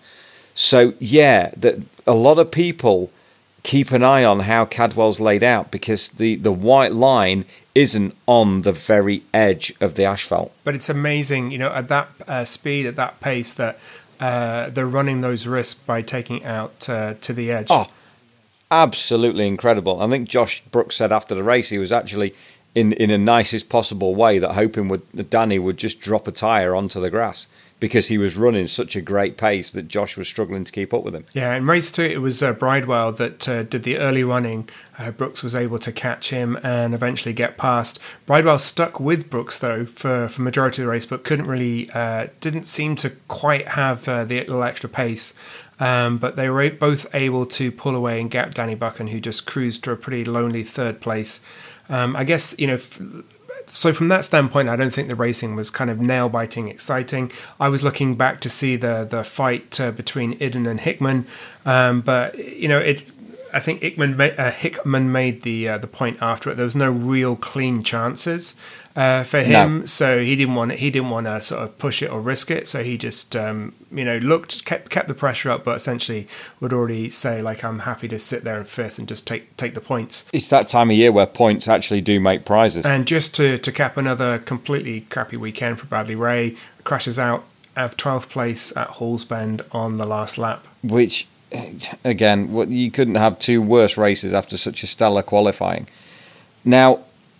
So yeah, that a lot of people keep an eye on how Cadwell's laid out, because the, the white line isn't on the very edge of the asphalt. But it's amazing, you know, at that uh, speed, at that pace, that uh, they're running those risks by taking out uh, to the edge. Oh, absolutely incredible. I think Josh Brooks said after the race he was actually in in the nicest possible way that hoping would that Danny would just drop a tyre onto the grass, because he was running such a great pace that Josh was struggling to keep up with him. Yeah, in race two, it was uh, Bridewell that uh, did the early running. Uh, Brooks was able to catch him and eventually get past. Bridewell stuck with Brooks, though, for, for majority of the race, but couldn't really, uh, didn't seem to quite have uh, the little extra pace. Um, but they were both able to pull away and gap Danny Buchan, who just cruised to a pretty lonely third place. Um, I guess, you know... F- So from that standpoint, I don't think the racing was kind of nail-biting exciting. I was looking back to see the the fight uh, between Idden and Hickman, um, but you know, it. I think Hickman ma- uh, Hickman made the uh, the point after it. There was no real clean chances uh, for him, no. so he didn't want he didn't want to sort of push it or risk it. So he just um, you know looked kept kept the pressure up, but essentially would already say like, I'm happy to sit there in fifth and just take take the points. It's that time of year where points actually do make prizes. And just to to cap another completely crappy weekend for Bradley Ray, crashes out of twelfth place at Halls Bend on the last lap. Which, again, you couldn't have two worse races after such a stellar qualifying. Now,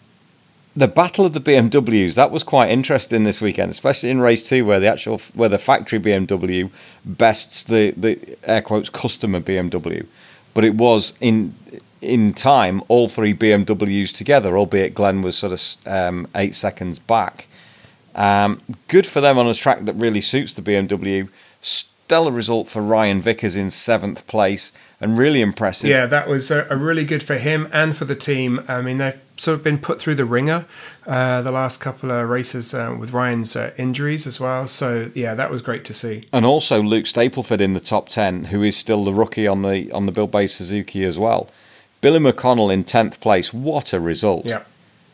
the battle of the B M Ws, that was quite interesting this weekend, especially in race two, where the actual where the factory B M W bests the, the air quotes customer B M W. But it was in in time all three B M Ws together, albeit Glenn was sort of um, eight seconds back. Um, good for them on a track that really suits the B M W. Stellar result for Ryan Vickers in seventh place, and really impressive. Yeah, that was a, a really good for him and for the team. I mean, they've sort of been put through the ringer uh, the last couple of races uh, with Ryan's uh, injuries as well. So yeah, that was great to see. And also Luke Stapleford in the top ten, who is still the rookie on the on the Bill Bay Suzuki as well. Billy McConnell in tenth place. What a result! Yeah,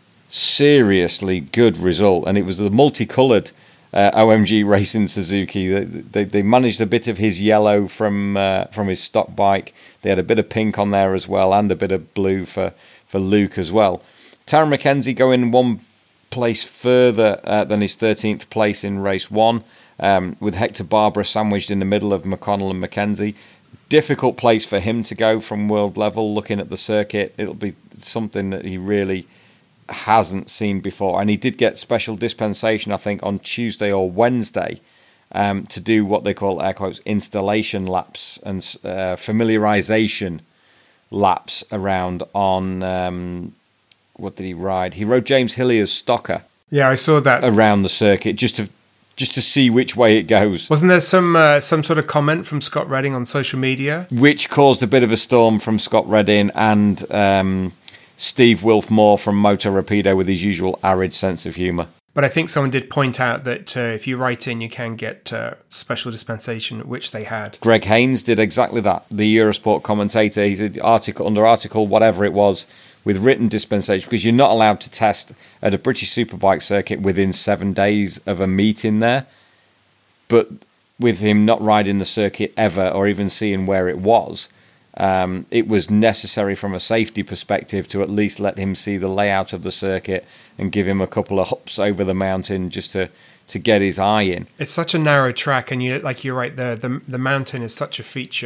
seriously good result, and it was the multicoloured uh, O M G Racing Suzuki. They, they they managed a bit of his yellow from uh, from his stock bike. They had a bit of pink on there as well, and a bit of blue for, for Luke as well. Taron McKenzie going one place further uh, than his thirteenth place in race one, um, with Hector Barbara sandwiched in the middle of McConnell and McKenzie. Difficult place for him to go from world level. Looking at the circuit, it'll be something that he really hasn't seen before, and he did get special dispensation, I think, on Tuesday or Wednesday, um, to do what they call air quotes installation laps and uh, familiarization laps around on um, what did he ride? He rode James Hillier's Stocker. Yeah, I saw that around the circuit just to just to see which way it goes. Wasn't there some uh, some sort of comment from Scott Redding on social media, which caused a bit of a storm from Scott Redding and Um, Steve Wilfmore from Moto Rapido with his usual arid sense of humour. But I think someone did point out that uh, if you write in, you can get uh, special dispensation, which they had. Greg Haynes did exactly that. The Eurosport commentator, he said article under article, whatever it was, with written dispensation, because you're not allowed to test at a British Superbike circuit within seven days of a meeting there. But with him not riding the circuit ever or even seeing where it was, Um, it was necessary from a safety perspective to at least let him see the layout of the circuit and give him a couple of hops over the mountain just to, to get his eye in. It's such a narrow track, and you like you're right, the, the the mountain is such a feature.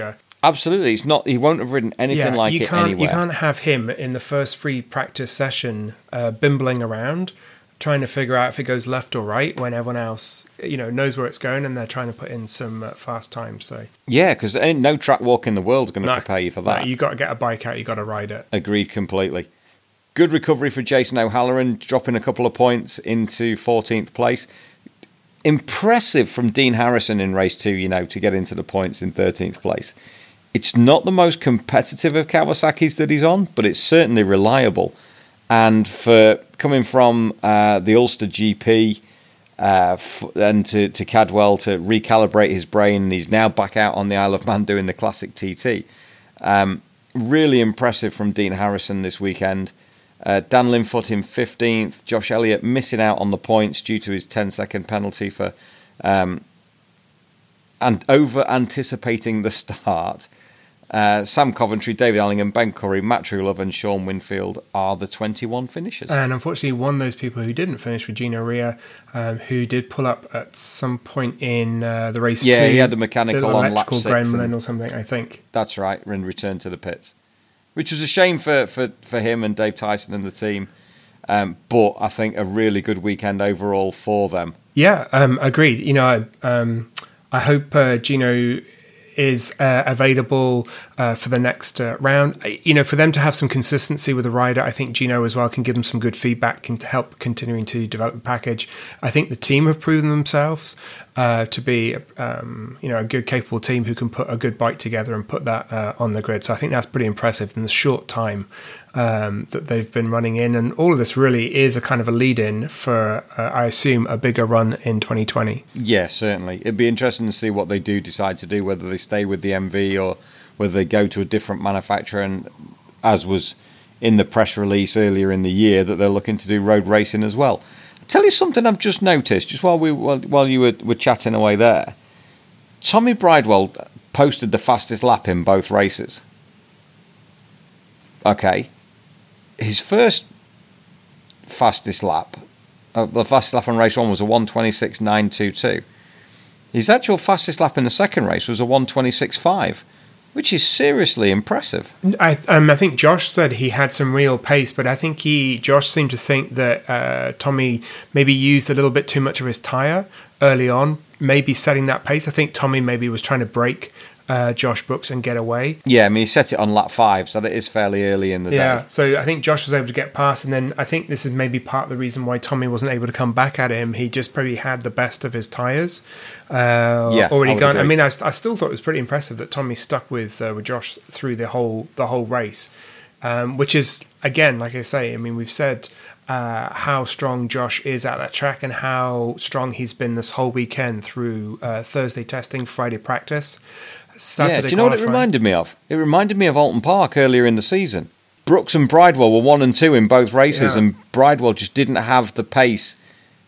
Absolutely, it's not. He won't have ridden anything yeah, like you it can't, anywhere. You can't have him in the first free practice session uh, bimbling around, trying to figure out if it goes left or right when everyone else, you know, knows where it's going and they're trying to put in some uh, fast times. So Yeah, because ain't no track walk in the world going to no, prepare you for that. No, you got to get a bike out. You got to ride it. Agreed completely. Good recovery for Jason O'Halloran, dropping a couple of points into fourteenth place. Impressive from Dean Harrison in race two, you know, to get into the points in thirteenth place. It's not the most competitive of Kawasaki's that he's on, but it's certainly reliable. And for coming from uh, the Ulster G P uh, f- and to, to Cadwell to recalibrate his brain, he's now back out on the Isle of Man doing the classic T T. Um, really impressive from Dean Harrison this weekend. Uh, Dan Linfoot in fifteenth. Josh Elliott missing out on the points due to his ten-second penalty for um, and over-anticipating the start. Uh, Sam Coventry, David Allingham, Ben Curry, Matt Truelove and Sean Winfield are the twenty-one finishers. And unfortunately, one of those people who didn't finish was Gino Ria, um, who did pull up at some point in uh, the race. Yeah, two, he had the mechanical on lap six. gremlin or something, I think. That's right, and returned to the pits. Which was a shame for, for, for him and Dave Tyson and the team. Um, but I think a really good weekend overall for them. Yeah, um, agreed. You know, I, um, I hope uh, Gino is uh, available uh, for the next uh, round. You know, for them to have some consistency with the rider, I think Gino as well can give them some good feedback, can help continuing to develop the package. I think the team have proven themselves uh, to be, um, you know, a good, capable team who can put a good bike together and put that uh, on the grid. So I think that's pretty impressive in the short time um, that they've been running in. And all of this really is a kind of a lead-in for, uh, I assume, a bigger run in twenty twenty. Yeah, certainly. It'd be interesting to see what they do decide to do, whether they stay with the M V or whether they go to a different manufacturer. And as was in the press release earlier in the year, that they're looking to do road racing as well. I'll tell you something I've just noticed, just while we while, while you were, were chatting away there. Tommy Bridewell posted the fastest lap in both races. Okay. His first fastest lap, uh, the fastest lap on race one was a one twenty-six point nine two two. His actual fastest lap in the second race was a one twenty-six point five, which is seriously impressive. I um, I think Josh said he had some real pace, but I think he Josh seemed to think that uh, Tommy maybe used a little bit too much of his tyre early on, maybe setting that pace. I think Tommy maybe was trying to break uh, Josh Brooks and get away. Yeah, I mean, he set it on lap five, so that is fairly early in the yeah, day. Yeah, so I think Josh was able to get past, and then I think this is maybe part of the reason why Tommy wasn't able to come back at him. He just probably had the best of his tyres uh, yeah, already I gone. agree. I mean, I, I still thought it was pretty impressive that Tommy stuck with uh, with Josh through the whole the whole race, um, which is, again, like I say, I mean, we've said uh, how strong Josh is at that track and how strong he's been this whole weekend through uh, Thursday testing, Friday practice. Saturday yeah, do you know qualifying. what it reminded me of? It reminded me of Alton Park earlier in the season. Brooks and Bridewell were one and two in both races, Yeah. and Bridewell just didn't have the pace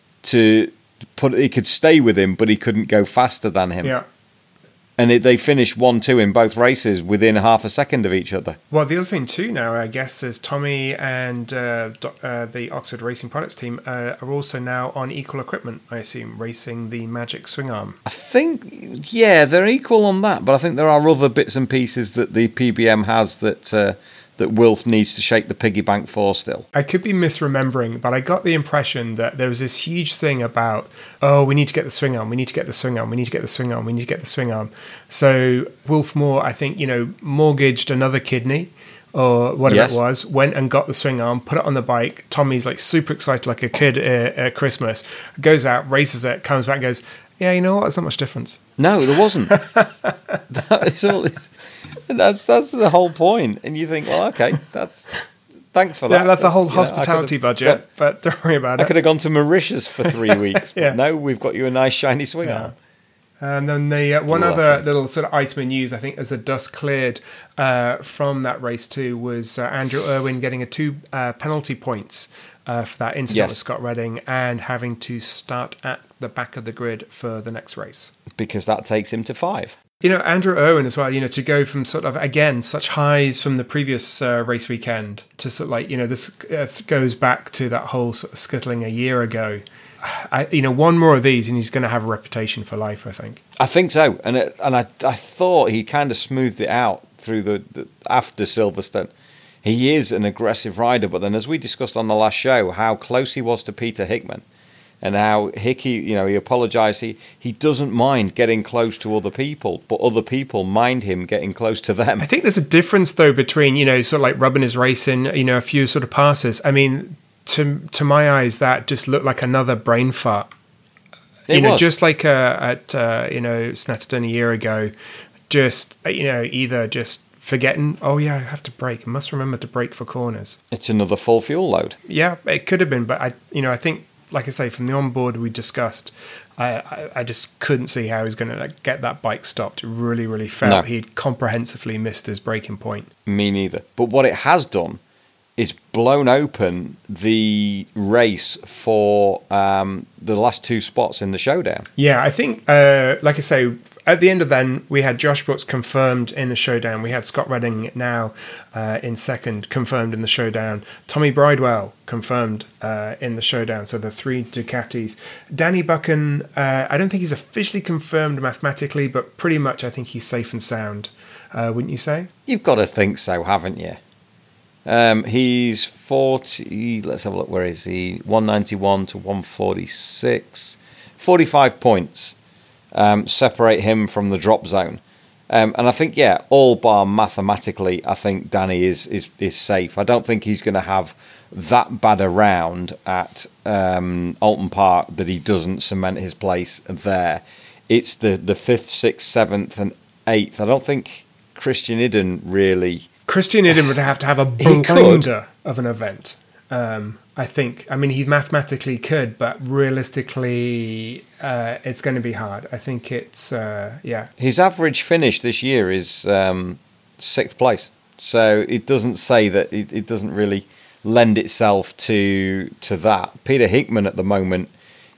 to put. He could stay with him, but he couldn't go faster than him. Yeah. And it, they finished one two in both races within half a second of each other. Well, the other thing too now, I guess, is Tommy and uh, do- uh, the Oxford Racing Products team uh, are also now on equal equipment, I assume, racing the Magic Swing Arm. I think, yeah, they're equal on that, but I think there are other bits and pieces that the P B M has that uh, that Wilf needs to shake the piggy bank for still. I could be misremembering, but I got the impression that there was this huge thing about, oh, we need to get the swing arm, we need to get the swing arm, we need to get the swing arm, we need to get the swing arm. So Wilf Moore, I think, you know, mortgaged another kidney or whatever Yes. it was, went and got the swing arm, put it on the bike. Tommy's like super excited, like a kid at, at Christmas, goes out, races it, comes back and goes, yeah, you know what, there's not much difference. No, there wasn't. that is all. It's, that's that's the whole point. And you think, well, okay, that's thanks for that. Yeah, that's a whole You know, I hospitality could've budget, got- but don't worry about I it. could have gone to Mauritius for three weeks, but Yeah. no, we've got you a nice shiny swing Yeah. arm. And then the uh, one Bless other him. little sort of item in news, I think, as the dust cleared uh, from that race too, was uh, Andrew Irwin getting a two uh, penalty points uh, for that incident Yes. with Scott Redding and having to start at the back of the grid for the next race. Because that takes him to five. You know, Andrew Irwin as well, you know, to go from sort of, again, such highs from the previous uh, race weekend to sort of like, you know, this uh, goes back to that whole sort of scuttling a year ago. I, you know, one more of these and he's going to have a reputation for life, I think. I think so, and it, and I I thought he kind of smoothed it out through the, the after Silverstone. He is an aggressive rider, but then as we discussed on the last show, how close he was to Peter Hickman, and how Hickey, you know, he apologised. He he doesn't mind getting close to other people, but other people mind him getting close to them. I think there's a difference though between, you know, sort of like rubbing his race in, you know, a few sort of passes. I mean, to to my eyes, that just looked like another brain fart. It you know, was. just like uh, at uh, you know Snetterton a year ago, just you know either just forgetting, oh yeah, I have to brake. I must remember to brake for corners. It's another full fuel load. Yeah, it could have been, but I, you know, I think, like I say, from the onboard we discussed, I, I, I just couldn't see how he was going to like, get that bike stopped. It really, really felt No. he'd comprehensively missed his braking point. Me neither. But what it has done is blown open the race for um, the last two spots in the showdown. Yeah, I think, uh, like I say, at the end of then, we had Josh Brooks confirmed in the showdown. We had Scott Redding now uh, in second, confirmed in the showdown. Tommy Bridewell confirmed uh, in the showdown. So the three Ducatis. Danny Buchan, uh, I don't think he's officially confirmed mathematically, but pretty much I think he's safe and sound. Uh, wouldn't you say? You've got to think so, haven't you? Um, he's forty. Let's have a look. Where is he? one ninety-one to one forty-six. forty-five points um, separate him from the drop zone. Um, and I think, yeah, all bar mathematically, I think Danny is is, is safe. I don't think he's going to have that bad a round at um, Alton Park that he doesn't cement his place there. It's the, the fifth, sixth, seventh, and eighth. I don't think Christian Idden really. Christian Idden would have to have a He could. blinder of an event. Um, I think. I mean, he mathematically could, but realistically, uh, it's going to be hard. I think it's, uh, yeah. His average finish this year is um, sixth place, so it doesn't say that it, it doesn't really lend itself to to that. Peter Hickman at the moment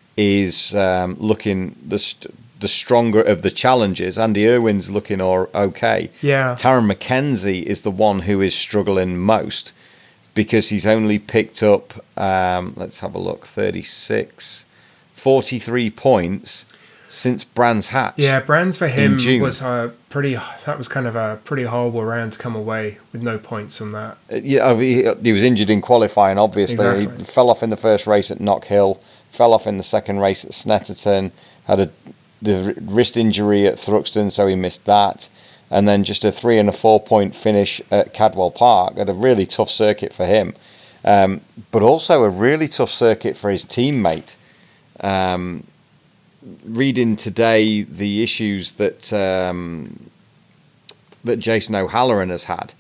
is um, looking the st- the stronger of the challengers. Andy Irwin's looking or okay. Yeah. Taron McKenzie is the one who is struggling most because he's only picked up, um, let's have a look, thirty-six, forty-three points since Brands Hatch. Yeah, Brands for him June. was a pretty, that was kind of a pretty horrible round to come away with no points from that. Uh, Yeah, he, he was injured in qualifying, obviously. Exactly. He fell off in the first race at Knock Hill, fell off in the second race at Snetterton, had a the wrist injury at Thruxton, so he missed that. And then just a three and a four point finish at Cadwell Park. Had a really tough circuit for him. Um, but also a really tough circuit for his teammate. Um, reading today the issues that um, that Jason O'Halloran has had.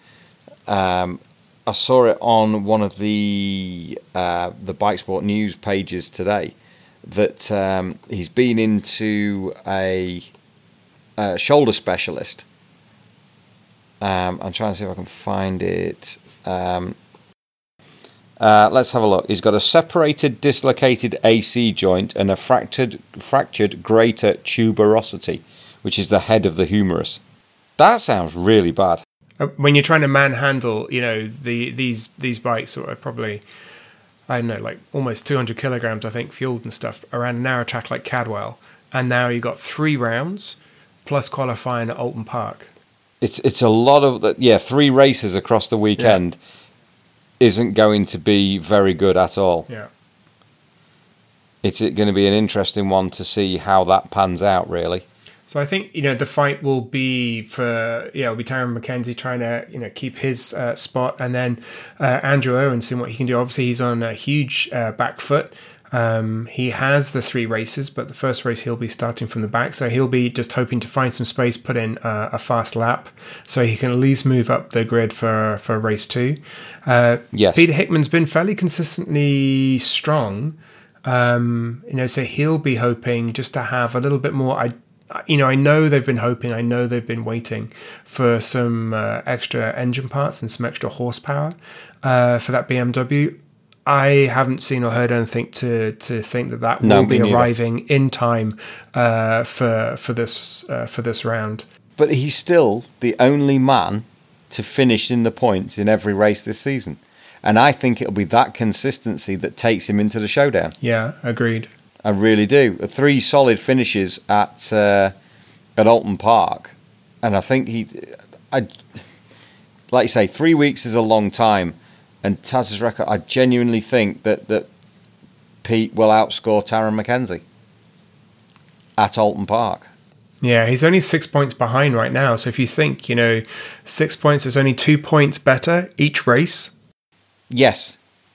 Um, I saw it on one of the uh, the Bike Sport news pages today that um, he's been into a, a shoulder specialist. Um, I'm trying to see if I can find it. Um, uh, let's have a look. He's got a separated, dislocated A C joint and a fractured, fractured greater tuberosity, which is the head of the humerus. That sounds really bad. Uh, When you're trying to manhandle, you know, the these these bikes are probably, I don't know, like almost two hundred kilograms, I think, fueled and stuff, around a narrow track like Cadwell. And now you've got three rounds plus qualifying at Alton Park. It's it's a lot of yeah three races across the weekend isn't going to be very good at all. Yeah. It's going to be an interesting one to see how that pans out, really. So I think, you know, the fight will be for, yeah, it'll be Taron McKenzie trying to, you know, keep his uh, spot, and then uh, Andrew Owen seeing what he can do. Obviously, he's on a huge uh, back foot. Um, he has the three races, but the first race he'll be starting from the back, so he'll be just hoping to find some space, put in uh, a fast lap, so he can at least move up the grid for for race two. Uh, Yes. Peter Hickman's been fairly consistently strong, um, you know, so he'll be hoping just to have a little bit more. I, you know, I know they've been hoping, I know they've been waiting for some uh, extra engine parts and some extra horsepower uh, for that B M W. I haven't seen or heard anything to, to think that that No, will be me neither. arriving in time uh, for for this uh, for this round. But he's still the only man to finish in the points in every race this season. And I think it'll be that consistency that takes him into the showdown. Yeah, agreed. I really do. Three solid finishes at uh, at Alton Park, and I think he, I, like you say, three weeks is a long time, and Taz's record. I genuinely think that that Pete will outscore Taron Mackenzie at Alton Park. Yeah, he's only six points behind right now. So if you think, you know, six points is only two points better each race. Yes,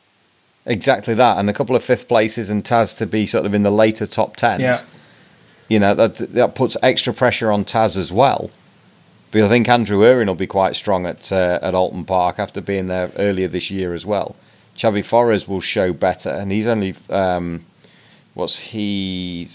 exactly that. And a couple of fifth places and Taz to be sort of in the later top tens. Yeah. You know, that that puts extra pressure on Taz as well. But I think Andrew Irwin will be quite strong at uh, at Alton Park after being there earlier this year as well. Xavi Forres will show better, and he's only, um, what's he,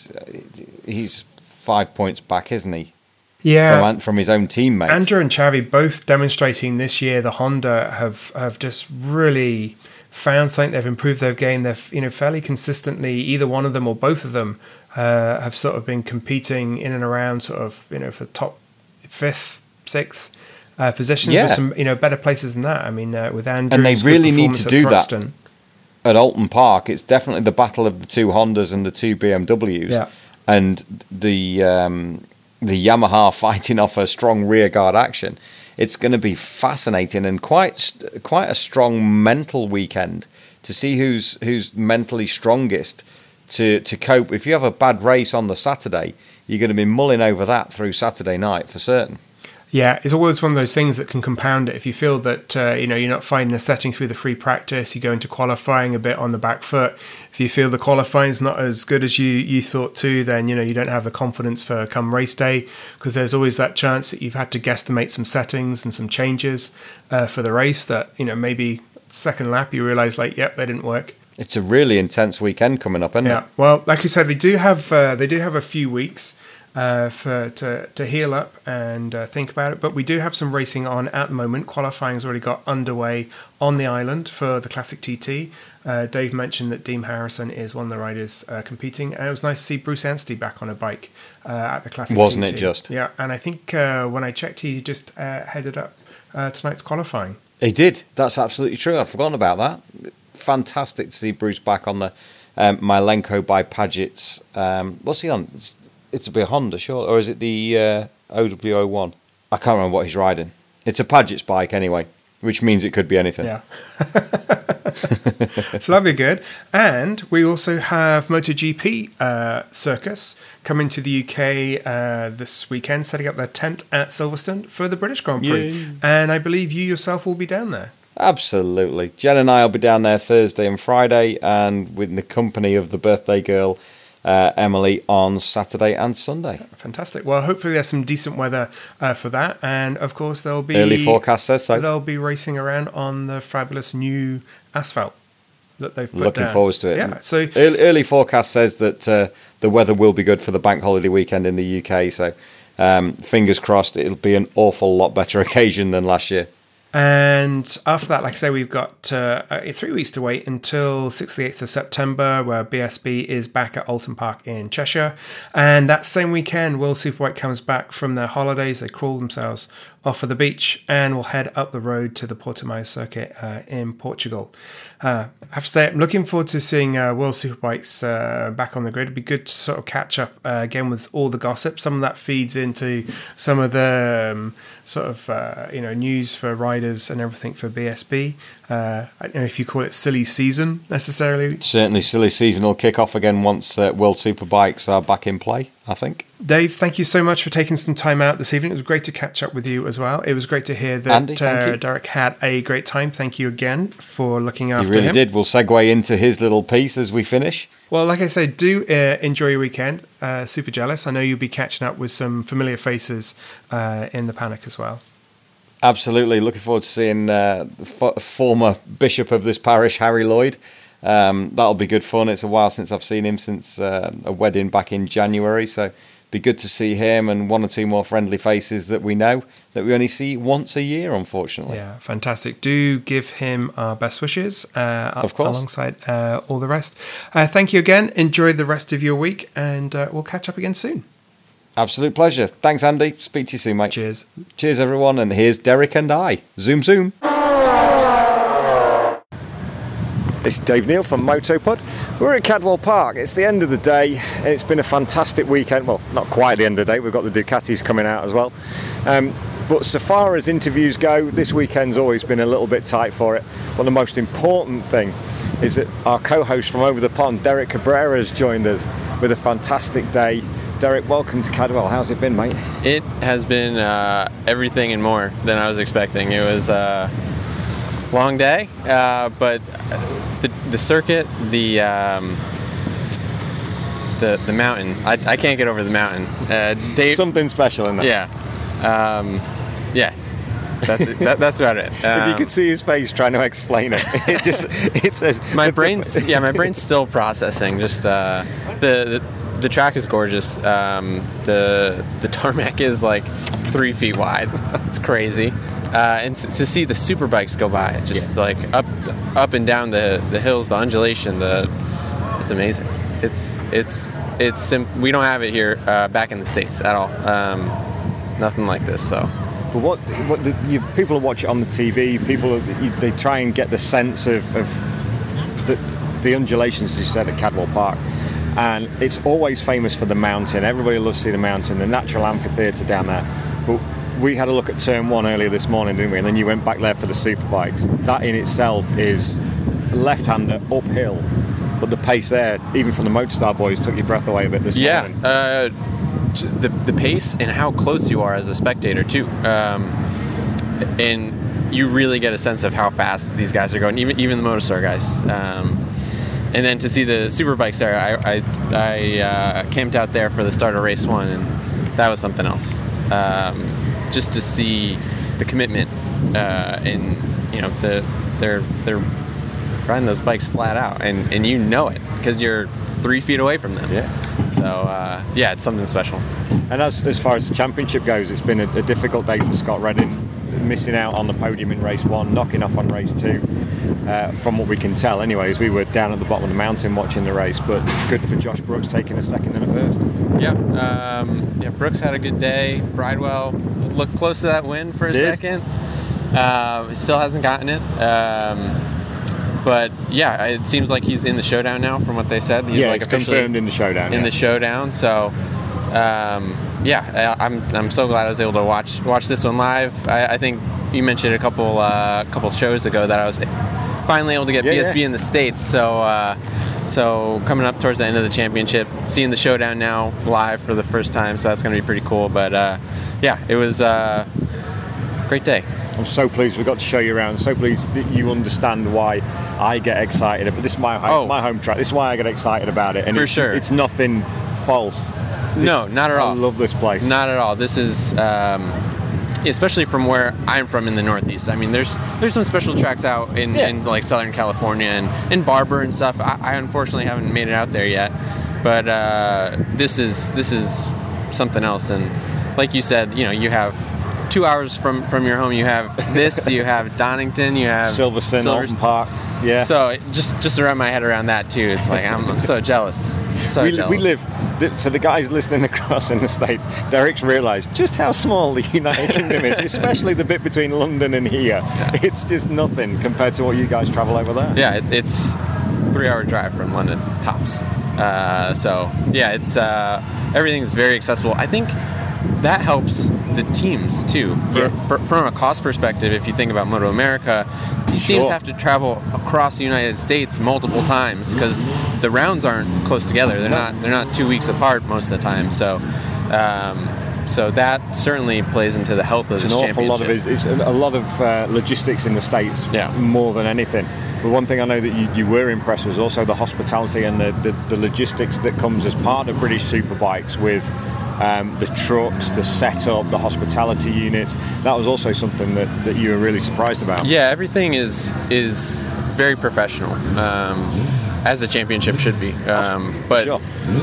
he's five points back, isn't he? Yeah. From, from his own teammate. Andrew and Xavi both demonstrating this year the Honda have, have just really found something. They've improved their game. They've, you know, fairly consistently, either one of them or both of them uh, have sort of been competing in and around sort of, you know, for top fifth, sixth uh, positions yeah. with some, you know, better places than that. I mean, uh, with Andrew. And they really need to do that at Alton Park. It's definitely the battle of the two Hondas and the two B M Ws. Yeah. And the um, the Yamaha fighting off a strong rearguard action. It's going to be fascinating and quite quite a strong mental weekend to see who's who's mentally strongest to, to cope. If you have a bad race on the Saturday, you're going to be mulling over that through Saturday night for certain. Yeah, it's always one of those things that can compound it. If you feel that uh, you know you're not finding the setting through the free practice, you go into qualifying a bit on the back foot. If you feel the qualifying's not as good as you, you thought to, then you know you don't have the confidence for come race day, because there's always that chance that you've had to guesstimate some settings and some changes uh, for the race that you know maybe second lap you realise like yep they didn't work. It's a really intense weekend coming up, isn't yeah. it? Well, like you said, they do have uh, they do have a few weeks. Uh, for to, to heal up and uh, think about it. But we do have some racing on at the moment. Qualifying has already got underway on the island for the Classic T T. Uh, Dave mentioned that Dean Harrison is one of the riders uh, competing, and it was nice to see Bruce Anstey back on a bike uh, at the Classic Wasn't T T. it just? Yeah, and I think uh, when I checked, he just uh, headed up uh, tonight's qualifying. He did. That's absolutely true. I'd forgotten about that. Fantastic to see Bruce back on the um, Milenko by Paget's. Um, what's he on? It's, It's a Honda, sure, or is it the uh, O W O one? I can't remember what he's riding. It's a Paget's bike anyway, which means it could be anything. Yeah. So that'll be good. And we also have MotoGP uh, Circus coming to the U K uh, this weekend, setting up their tent at Silverstone for the British Grand Prix. Yay. And I believe you yourself will be down there. Absolutely. Jen and I will be down there Thursday and Friday, and with the company of the birthday girl, Uh, Emily, on Saturday and Sunday. Fantastic. Well, hopefully there's some decent weather uh, for that, and of course there'll be early forecast says so. They'll be racing around on the fabulous new asphalt that they've put Looking down. forward to it. Yeah. So early, early forecast says that uh, the weather will be good for the bank holiday weekend in the U K. So um, fingers crossed, it'll be an awful lot better occasion than last year. And after that, like I say, we've got uh, three weeks to wait until sixth to eighth of September, where B S B is back at Alton Park in Cheshire. And that same weekend, World Superbike comes back from their holidays. They crawl themselves off of the beach and will head up the road to the Portimao circuit uh, in Portugal. Uh, I have to say, I'm looking forward to seeing uh, World Superbikes uh, back on the grid. It'd be good to sort of catch up uh, again with all the gossip. Some of that feeds into some of the um, sort of uh, you know news for riders and everything for B S B. Uh, I don't know if you call it silly season necessarily. Certainly, silly season will kick off again once uh, World Superbikes are back in play, I think. Dave, thank you so much for taking some time out this evening. It was great to catch up with you as well. It was great to hear that Andy, uh, Derek had a great time. Thank you again for looking after him. He really did. We'll segue into his little piece as we finish. Well, like I say, do uh, enjoy your weekend. Uh, super jealous. I know you'll be catching up with some familiar faces uh, in the paddock as well. Absolutely. Looking forward to seeing uh, the f- former bishop of this parish, Harry Lloyd. Um, that'll be good fun. It's a while since I've seen him, since uh, a wedding back in January. So be good to see him and one or two more friendly faces that we know that we only see once a year, unfortunately. Yeah, fantastic. Do give him our best wishes, uh, of course, alongside uh, all the rest. Uh, thank you again. Enjoy the rest of your week, and uh, we'll catch up again soon. Absolute pleasure. Thanks, Andy. Speak to you soon, mate. Cheers. Cheers, everyone. And here's Derek and I. Zoom, zoom. This is Dave Neal from Motopod. We're at Cadwell Park. It's the end of the day. It's been a fantastic weekend. Well, not quite the end of the day. We've got the Ducatis coming out as well. Um, but so far as interviews go, this weekend's always been a little bit tight for it. But the most important thing is that our co-host from over the pond, Derek Cabrera, has joined us with a fantastic day. Derek, welcome to Cadwell. How's it been, mate? It has been uh, everything and more than I was expecting. It was a long day, uh, but the the circuit, the um, the the mountain. I, I can't get over the mountain. Uh, Dave, Something special in that. Yeah, um, yeah. That's that, that's about it. Um, if you could see his face trying to explain it, it just it says my brain's yeah, my brain's still processing. Just uh, the, the the track is gorgeous. Um, the the tarmac is like three feet wide. It's crazy. Uh, and to see the super bikes go by, just yeah. like up, up and down the, the hills, the undulation, the it's amazing. It's it's it's sim- we don't have it here uh, back in the States at all. Um, nothing like this. So, but what what the, you, people watch it on the T V. People you, they try and get the sense of, of the the undulations, as you said, at Cadwell Park, and it's always famous for the mountain. Everybody loves to see the mountain, the natural amphitheatre down there, but we had a look at turn one earlier this morning, didn't we? And then you went back there for the superbikes. That in itself is left-hander uphill, but the pace there, even from the Motorstar boys, took your breath away a bit this yeah, morning. Yeah, uh, the the pace and how close you are as a spectator too, um, and you really get a sense of how fast these guys are going. Even even the Motorstar guys. Um, and then to see the superbikes there, I I, I uh, camped out there for the start of race one, and that was something else. Um, just to see the commitment uh, and you know the they're they're riding those bikes flat out, and, and you know it because you're three feet away from them. Yeah. So uh, yeah, it's something special. And as as far as the championship goes, it's been a, a difficult day for Scott Redding, missing out on the podium in race one, knocking off on race two. Uh, from what we can tell, anyways, we were down at the bottom of the mountain watching the race, but good for Josh Brooks taking a second and a first. Yeah, um, yeah. Brooks had a good day. Bridewell looked close to that win for a Did. second. Uh, still hasn't gotten it, um, but yeah, it seems like he's in the showdown now. From what they said, he's yeah, like it's officially confirmed in the showdown. In yeah. the showdown, so. Um, yeah, I'm I'm so glad I was able to watch watch this one live. I, I think you mentioned a couple uh, couple shows ago that I was finally able to get yeah, B S B yeah. in the States. So uh, so coming up towards the end of the championship, seeing the showdown now live for the first time, so that's going to be pretty cool. But uh, yeah, it was a great day. I'm so pleased we got to show you around. So pleased that you understand why I get excited. But this is my home, Oh. my home track. This is why I get excited about it. And For it's, sure. it's nothing false. This, No, not at all. I love this place. Not at all. This is, um, especially from where I'm from in the Northeast. I mean, there's there's some special tracks out in, Yeah. in like Southern California and in Barber and stuff. I, I unfortunately haven't made it out there yet, but uh, this is this is something else. And like you said, you know, you have two hours from, from your home. You have this. You have Donington. You have Silverstone, Silver- Alton Park. Yeah. So just just to wrap my head around that too, it's like I'm, I'm so jealous. So we, jealous. we live, for the guys listening across in the States, Derek's realised just how small the United Kingdom is, especially the bit between London and here. Yeah. It's just nothing compared to what you guys travel over there. Yeah, it's it's three hour drive from London tops. Uh, so yeah, it's uh, everything's very accessible. I think that helps the teams too. For, Yeah. for, from a cost perspective, if you think about Moto America, these teams Sure. have to travel across the United States multiple times because the rounds aren't close together. They're not they're not two weeks apart most of the time. So. Um, So that certainly plays into the health of It's this an awful lot championship. of it's a lot of uh, logistics in the States, Yeah. more than anything. But one thing I know that you, you were impressed with was also the hospitality and the, the, the logistics that comes as part of British Superbikes with um, the trucks, the setup, the hospitality units. That was also something that, that you were really surprised about. Yeah, everything is is very professional, um, as a championship should be. Um, but Sure.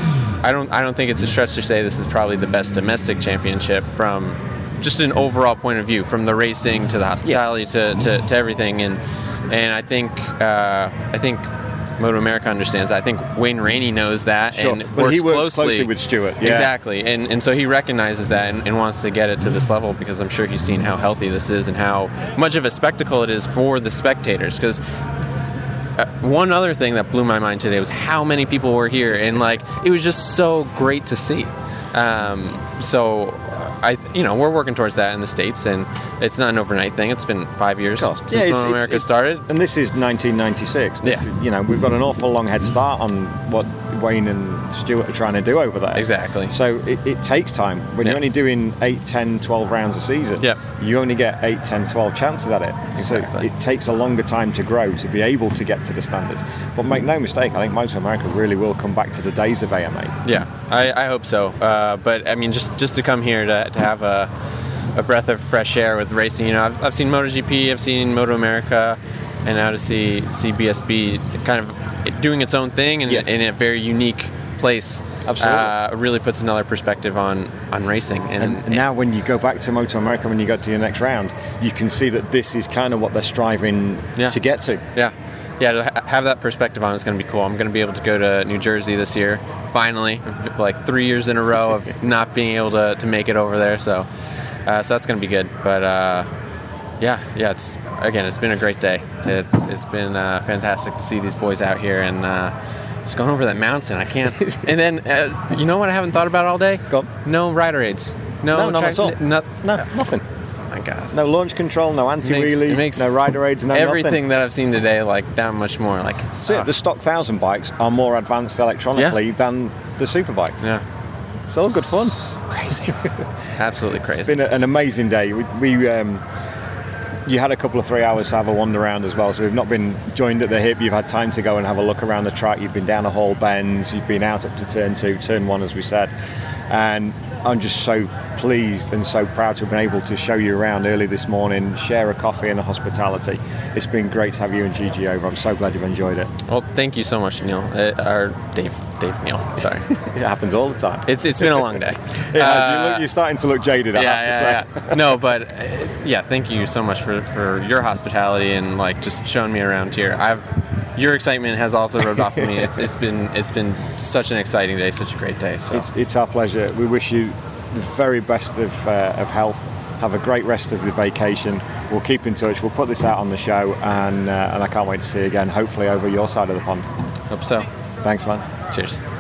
I don't I don't think it's a stretch to say this is probably the best domestic championship from just an overall point of view, from the racing to the hospitality to, to, to everything. And and I think uh, I think Moto America understands that. I think Wayne Rainey knows that Sure. and But works, he works closely. closely with Stuart. Yeah. Exactly, and and so he recognizes that and, and wants to get it to this level because I'm sure he's seen how healthy this is and how much of a spectacle it is for the spectators. Because uh, one other thing that blew my mind today was how many people were here, and like it was just so great to see. Um, so, I, you know, we're working towards that in the States, and it's not an overnight thing. It's been five years since yeah, it's, Moto it's, America it's, started. And this is nineteen ninety-six. This Yeah. is, you know, we've got an awful long head start on what Wayne and Stuart are trying to do over there. Exactly. So it, it takes time. When Yeah. you're only doing eight, ten, twelve rounds a season, Yeah. you only get eight, ten, twelve chances at it. Exactly. So it takes a longer time to grow to be able to get to the standards. But make no mistake, I think Moto America really will come back to the days of A M A. Yeah, I, I hope so. Uh, but I mean, just just to come here to, to have a, a breath of fresh air with racing. You know, I've, I've seen MotoGP, I've seen Moto America, and now to see see B S B kind of doing its own thing and Yeah. in a very unique place. Absolutely. Uh, really puts another perspective on, on racing. And, And now when you go back to Moto America, when you go to your next round, you can see that this is kind of what they're striving Yeah. to get to. Yeah, yeah. To ha- have that perspective on it's going to be cool. I'm going to be able to go to New Jersey this year, finally, like three years in a row of not being able to, to make it over there. So, uh, so that's going to be good. But uh, yeah, yeah. It's again, it's been a great day. It's it's been uh, fantastic to see these boys out here and uh, just going over that mountain. I can't. And then uh, you know what I haven't thought about all day? Go on. No rider aids. No, No, none tra- at all. n- not- No, nothing. Oh my God. No launch control, no It makes- anti-wheelie, it makes no rider aids, no everything nothing. that I've seen today like that much more. Like it's So yeah, uh, the stock thousand bikes are more advanced electronically than the super bikes. yeah, It's all good fun. crazy, absolutely crazy. It's been a, an amazing day. We, we um, you had a couple of three hours to have a wander around as well, so we've not been joined at the hip. You've had time to go and have a look around the track. You've been down a Hall Bends. You've been out up to turn two, turn one, as we said. And I'm just so pleased and so proud to have been able to show you around early this morning, share a coffee and a hospitality. It's been great to have you and Gigi over. I'm so glad you've enjoyed it. Well, thank you so much, Neil. Uh, or Dave, Dave Neil. Sorry, It happens all the time. it's it's been a long day. It has. Uh, you look, you're starting to look jaded, I yeah, have to yeah, say. yeah. No, but uh, yeah, thank you so much for, for your hospitality and like just showing me around here. I've your excitement has also rubbed off on me. It's it's been it's been such an exciting day, such a great day. So It's, it's our pleasure. We wish you the very best of, uh, of health. Have a great rest of the vacation. We'll keep in touch. We'll put this out on the show, and uh, and I can't wait to see you again, hopefully over your side of the pond. hope so. Thanks, man. Cheers.